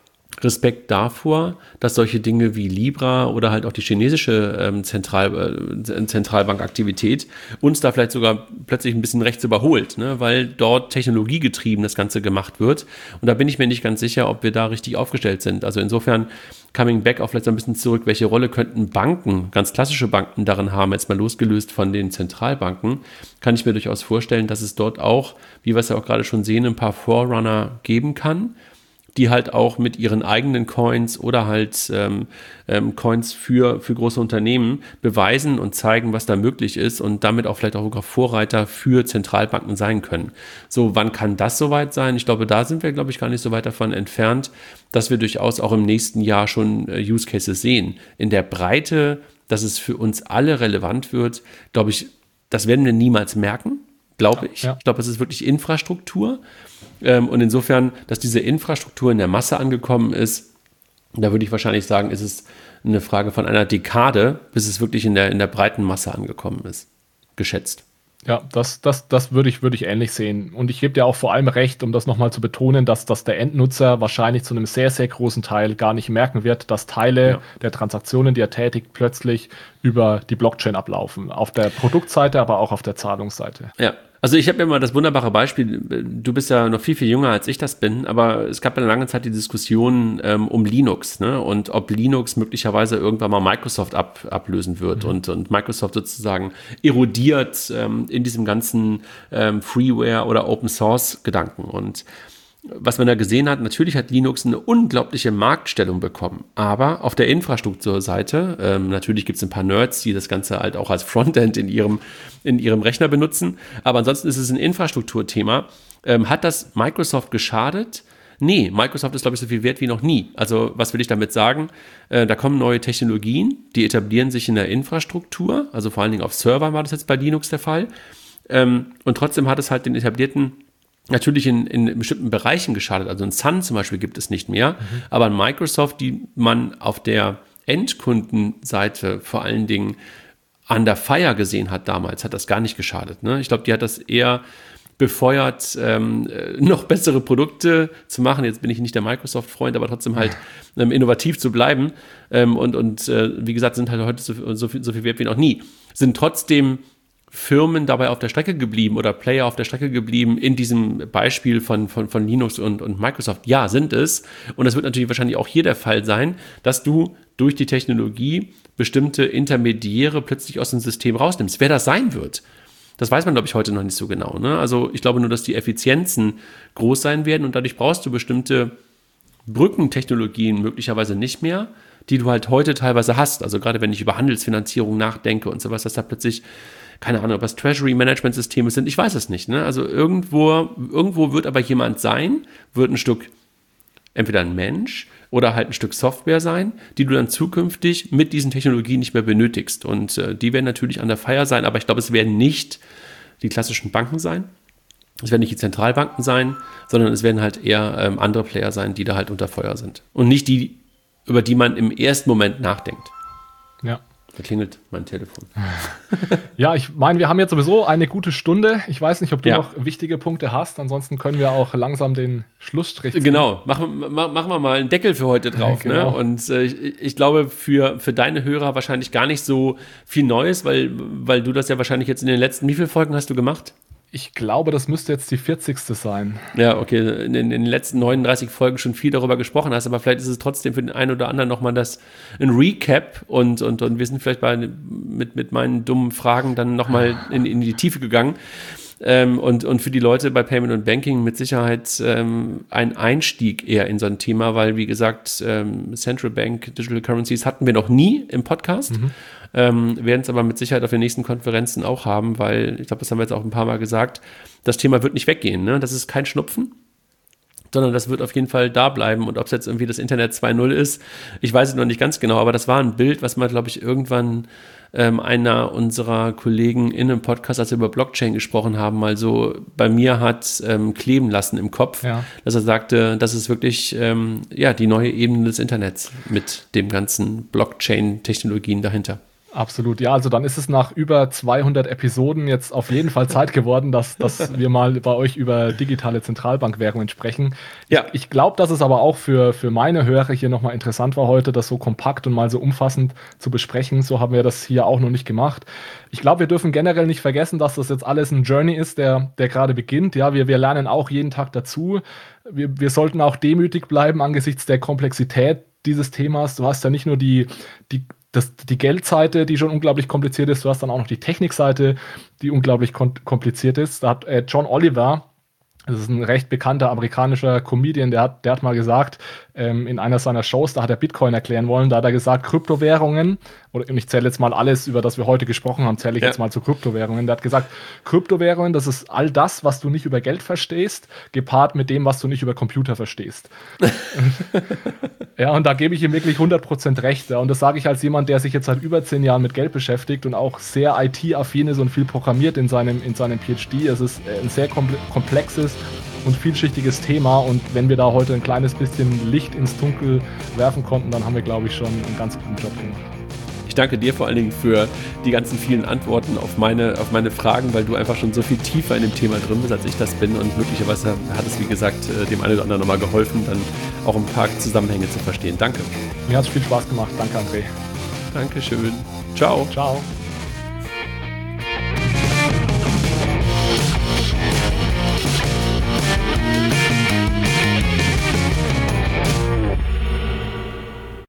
Respekt davor, dass solche Dinge wie Libra oder halt auch die chinesische ähm, Zentral, äh, Zentralbankaktivität uns da vielleicht sogar plötzlich ein bisschen rechts überholt, ne? Weil dort technologiegetrieben das Ganze gemacht wird. Und da bin ich mir nicht ganz sicher, ob wir da richtig aufgestellt sind. Also insofern, coming back auch vielleicht so ein bisschen zurück, welche Rolle könnten Banken, ganz klassische Banken darin haben, jetzt mal losgelöst von den Zentralbanken, kann ich mir durchaus vorstellen, dass es dort auch, wie wir es ja auch gerade schon sehen, ein paar Forerunner geben kann, die halt auch mit ihren eigenen Coins oder halt ähm, ähm, Coins für, für große Unternehmen beweisen und zeigen, was da möglich ist und damit auch vielleicht auch sogar Vorreiter für Zentralbanken sein können. So, wann kann das soweit sein? Ich glaube, da sind wir, glaube ich, gar nicht so weit davon entfernt, dass wir durchaus auch im nächsten Jahr schon äh, Use Cases sehen. In der Breite, dass es für uns alle relevant wird, glaube ich, das werden wir niemals merken, glaube ich. Ja. Ich glaube, es ist wirklich Infrastruktur. Und insofern, dass diese Infrastruktur in der Masse angekommen ist, da würde ich wahrscheinlich sagen, ist es eine Frage von einer Dekade, bis es wirklich in der, in der breiten Masse angekommen ist, geschätzt. Ja, das, das, das würde ich, würde ich ähnlich sehen. Und ich gebe dir auch vor allem recht, um das nochmal zu betonen, dass, dass der Endnutzer wahrscheinlich zu einem sehr, sehr großen Teil gar nicht merken wird, dass Teile ja. der Transaktionen, die er tätigt, plötzlich über die Blockchain ablaufen. Auf der Produktseite, aber auch auf der Zahlungsseite. Ja. Also ich habe ja mal das wunderbare Beispiel, du bist ja noch viel, viel jünger, als ich das bin, aber es gab ja eine lange Zeit die Diskussion ähm, um Linux, ne? Und ob Linux möglicherweise irgendwann mal Microsoft ab, ablösen wird mhm. und, und Microsoft sozusagen erodiert ähm, in diesem ganzen ähm, Freeware- oder Open-Source-Gedanken. Und was man da gesehen hat, natürlich hat Linux eine unglaubliche Marktstellung bekommen, aber auf der Infrastrukturseite, ähm, natürlich gibt es ein paar Nerds, die das Ganze halt auch als Frontend in ihrem, in ihrem Rechner benutzen, aber ansonsten ist es ein Infrastrukturthema. Ähm, hat das Microsoft geschadet? Nee, Microsoft ist, glaube ich, so viel wert wie noch nie. Also was will ich damit sagen? Äh, da kommen neue Technologien, die etablieren sich in der Infrastruktur, also vor allen Dingen auf Servern war das jetzt bei Linux der Fall, ähm, und trotzdem hat es halt den etablierten natürlich in, in bestimmten Bereichen geschadet. Also ein Sun zum Beispiel gibt es nicht mehr, mhm. aber ein Microsoft, die man auf der Endkundenseite vor allen Dingen under fire gesehen hat damals, hat das gar nicht geschadet. Ne? Ich glaube, die hat das eher befeuert, ähm, noch bessere Produkte zu machen. Jetzt bin ich nicht der Microsoft-Freund, aber trotzdem halt ähm, innovativ zu bleiben. Ähm, und und äh, wie gesagt, sind halt heute so, so, viel, so viel wert wie noch nie. Sind trotzdem Firmen dabei auf der Strecke geblieben oder Player auf der Strecke geblieben in diesem Beispiel von, von, von Linux und, und Microsoft? Ja, sind es. Und das wird natürlich wahrscheinlich auch hier der Fall sein, dass du durch die Technologie bestimmte Intermediäre plötzlich aus dem System rausnimmst. Wer das sein wird, das weiß man, glaube ich, heute noch nicht so genau. Ne? Also ich glaube nur, dass die Effizienzen groß sein werden und dadurch brauchst du bestimmte Brückentechnologien möglicherweise nicht mehr, die du halt heute teilweise hast. Also gerade wenn ich über Handelsfinanzierung nachdenke und sowas, dass da plötzlich keine Ahnung, ob das Treasury-Management-Systeme sind, ich weiß es nicht. Ne? Also irgendwo, irgendwo wird aber jemand sein, wird ein Stück, entweder ein Mensch oder halt ein Stück Software sein, die du dann zukünftig mit diesen Technologien nicht mehr benötigst. Und äh, die werden natürlich an der Feier sein, aber ich glaube, es werden nicht die klassischen Banken sein. Es werden nicht die Zentralbanken sein, sondern es werden halt eher ähm, andere Player sein, die da halt unter Feuer sind. Und nicht die, über die man im ersten Moment nachdenkt. Ja. Da klingelt mein Telefon. Ja, ich meine, wir haben jetzt sowieso eine gute Stunde. Ich weiß nicht, ob du ja. noch wichtige Punkte hast. Ansonsten können wir auch langsam den Schlussstrich ziehen. Genau, machen, machen wir mal einen Deckel für heute drauf. Genau. Ne? Und äh, ich, ich glaube, für, für deine Hörer wahrscheinlich gar nicht so viel Neues, weil, weil du das ja wahrscheinlich jetzt in den letzten, wie viele Folgen hast du gemacht? Ich glaube, das müsste jetzt die vierzigste sein. Ja, okay, in, in den letzten neununddreißig Folgen schon viel darüber gesprochen hast, aber vielleicht ist es trotzdem für den einen oder anderen nochmal das ein Recap und, und, und wir sind vielleicht bei, mit, mit meinen dummen Fragen dann nochmal in, in die Tiefe gegangen. Ähm, und, und für die Leute bei Payment und Banking mit Sicherheit ähm, ein Einstieg eher in so ein Thema, weil, wie gesagt, ähm, Central Bank Digital Currencies hatten wir noch nie im Podcast. Mhm. Ähm, werden es aber mit Sicherheit auf den nächsten Konferenzen auch haben, weil, ich glaube, das haben wir jetzt auch ein paar Mal gesagt, das Thema wird nicht weggehen. Ne? Das ist kein Schnupfen, sondern das wird auf jeden Fall da bleiben. Und ob es jetzt irgendwie das Internet zwei Punkt null ist, ich weiß es noch nicht ganz genau, aber das war ein Bild, was mal, glaube ich, irgendwann ähm, einer unserer Kollegen in einem Podcast, als wir über Blockchain gesprochen haben, mal so bei mir hat ähm, kleben lassen im Kopf, ja. Dass er sagte, das ist wirklich ähm, ja, die neue Ebene des Internets mit dem ganzen Blockchain-Technologien dahinter. Absolut, ja, also dann ist es nach über zweihundert Episoden jetzt auf jeden Fall Zeit geworden, dass, dass wir mal bei euch über digitale Zentralbankwährungen sprechen. Ja. Ich, ich glaube, dass es aber auch für, für meine Hörer hier nochmal interessant war heute, das so kompakt und mal so umfassend zu besprechen. So haben wir das hier auch noch nicht gemacht. Ich glaube, wir dürfen generell nicht vergessen, dass das jetzt alles ein Journey ist, der, der gerade beginnt. Ja, wir, wir lernen auch jeden Tag dazu. Wir, wir sollten auch demütig bleiben angesichts der Komplexität dieses Themas. Du hast ja nicht nur die, die Das, die Geldseite, die schon unglaublich kompliziert ist, du hast dann auch noch die Technikseite, die unglaublich kon- kompliziert ist. Da hat äh, John Oliver, das ist ein recht bekannter amerikanischer Comedian, der hat, der hat mal gesagt, ähm, in einer seiner Shows, da hat er Bitcoin erklären wollen, da hat er gesagt, Kryptowährungen, oder und ich zähle jetzt mal alles, über das wir heute gesprochen haben, zähle ich ja. jetzt mal zu Kryptowährungen. Der hat gesagt, Kryptowährungen, das ist all das, was du nicht über Geld verstehst, gepaart mit dem, was du nicht über Computer verstehst. Ja, und da gebe ich ihm wirklich hundert Prozent recht. Ja. Und das sage ich als jemand, der sich jetzt seit über zehn Jahren mit Geld beschäftigt und auch sehr I T-affin ist und viel programmiert in seinem, in seinem P H D. Es ist ein sehr komplexes und vielschichtiges Thema. Und wenn wir da heute ein kleines bisschen Licht ins Dunkel werfen konnten, dann haben wir, glaube ich, schon einen ganz guten Job gemacht. Ich danke dir vor allen Dingen für die ganzen vielen Antworten auf meine, auf meine Fragen, weil du einfach schon so viel tiefer in dem Thema drin bist, als ich das bin. Und möglicherweise hat es, wie gesagt, dem einen oder anderen nochmal geholfen, dann auch ein paar Zusammenhänge zu verstehen. Danke. Mir hat es viel Spaß gemacht. Danke, André. Dankeschön. Ciao. Ciao.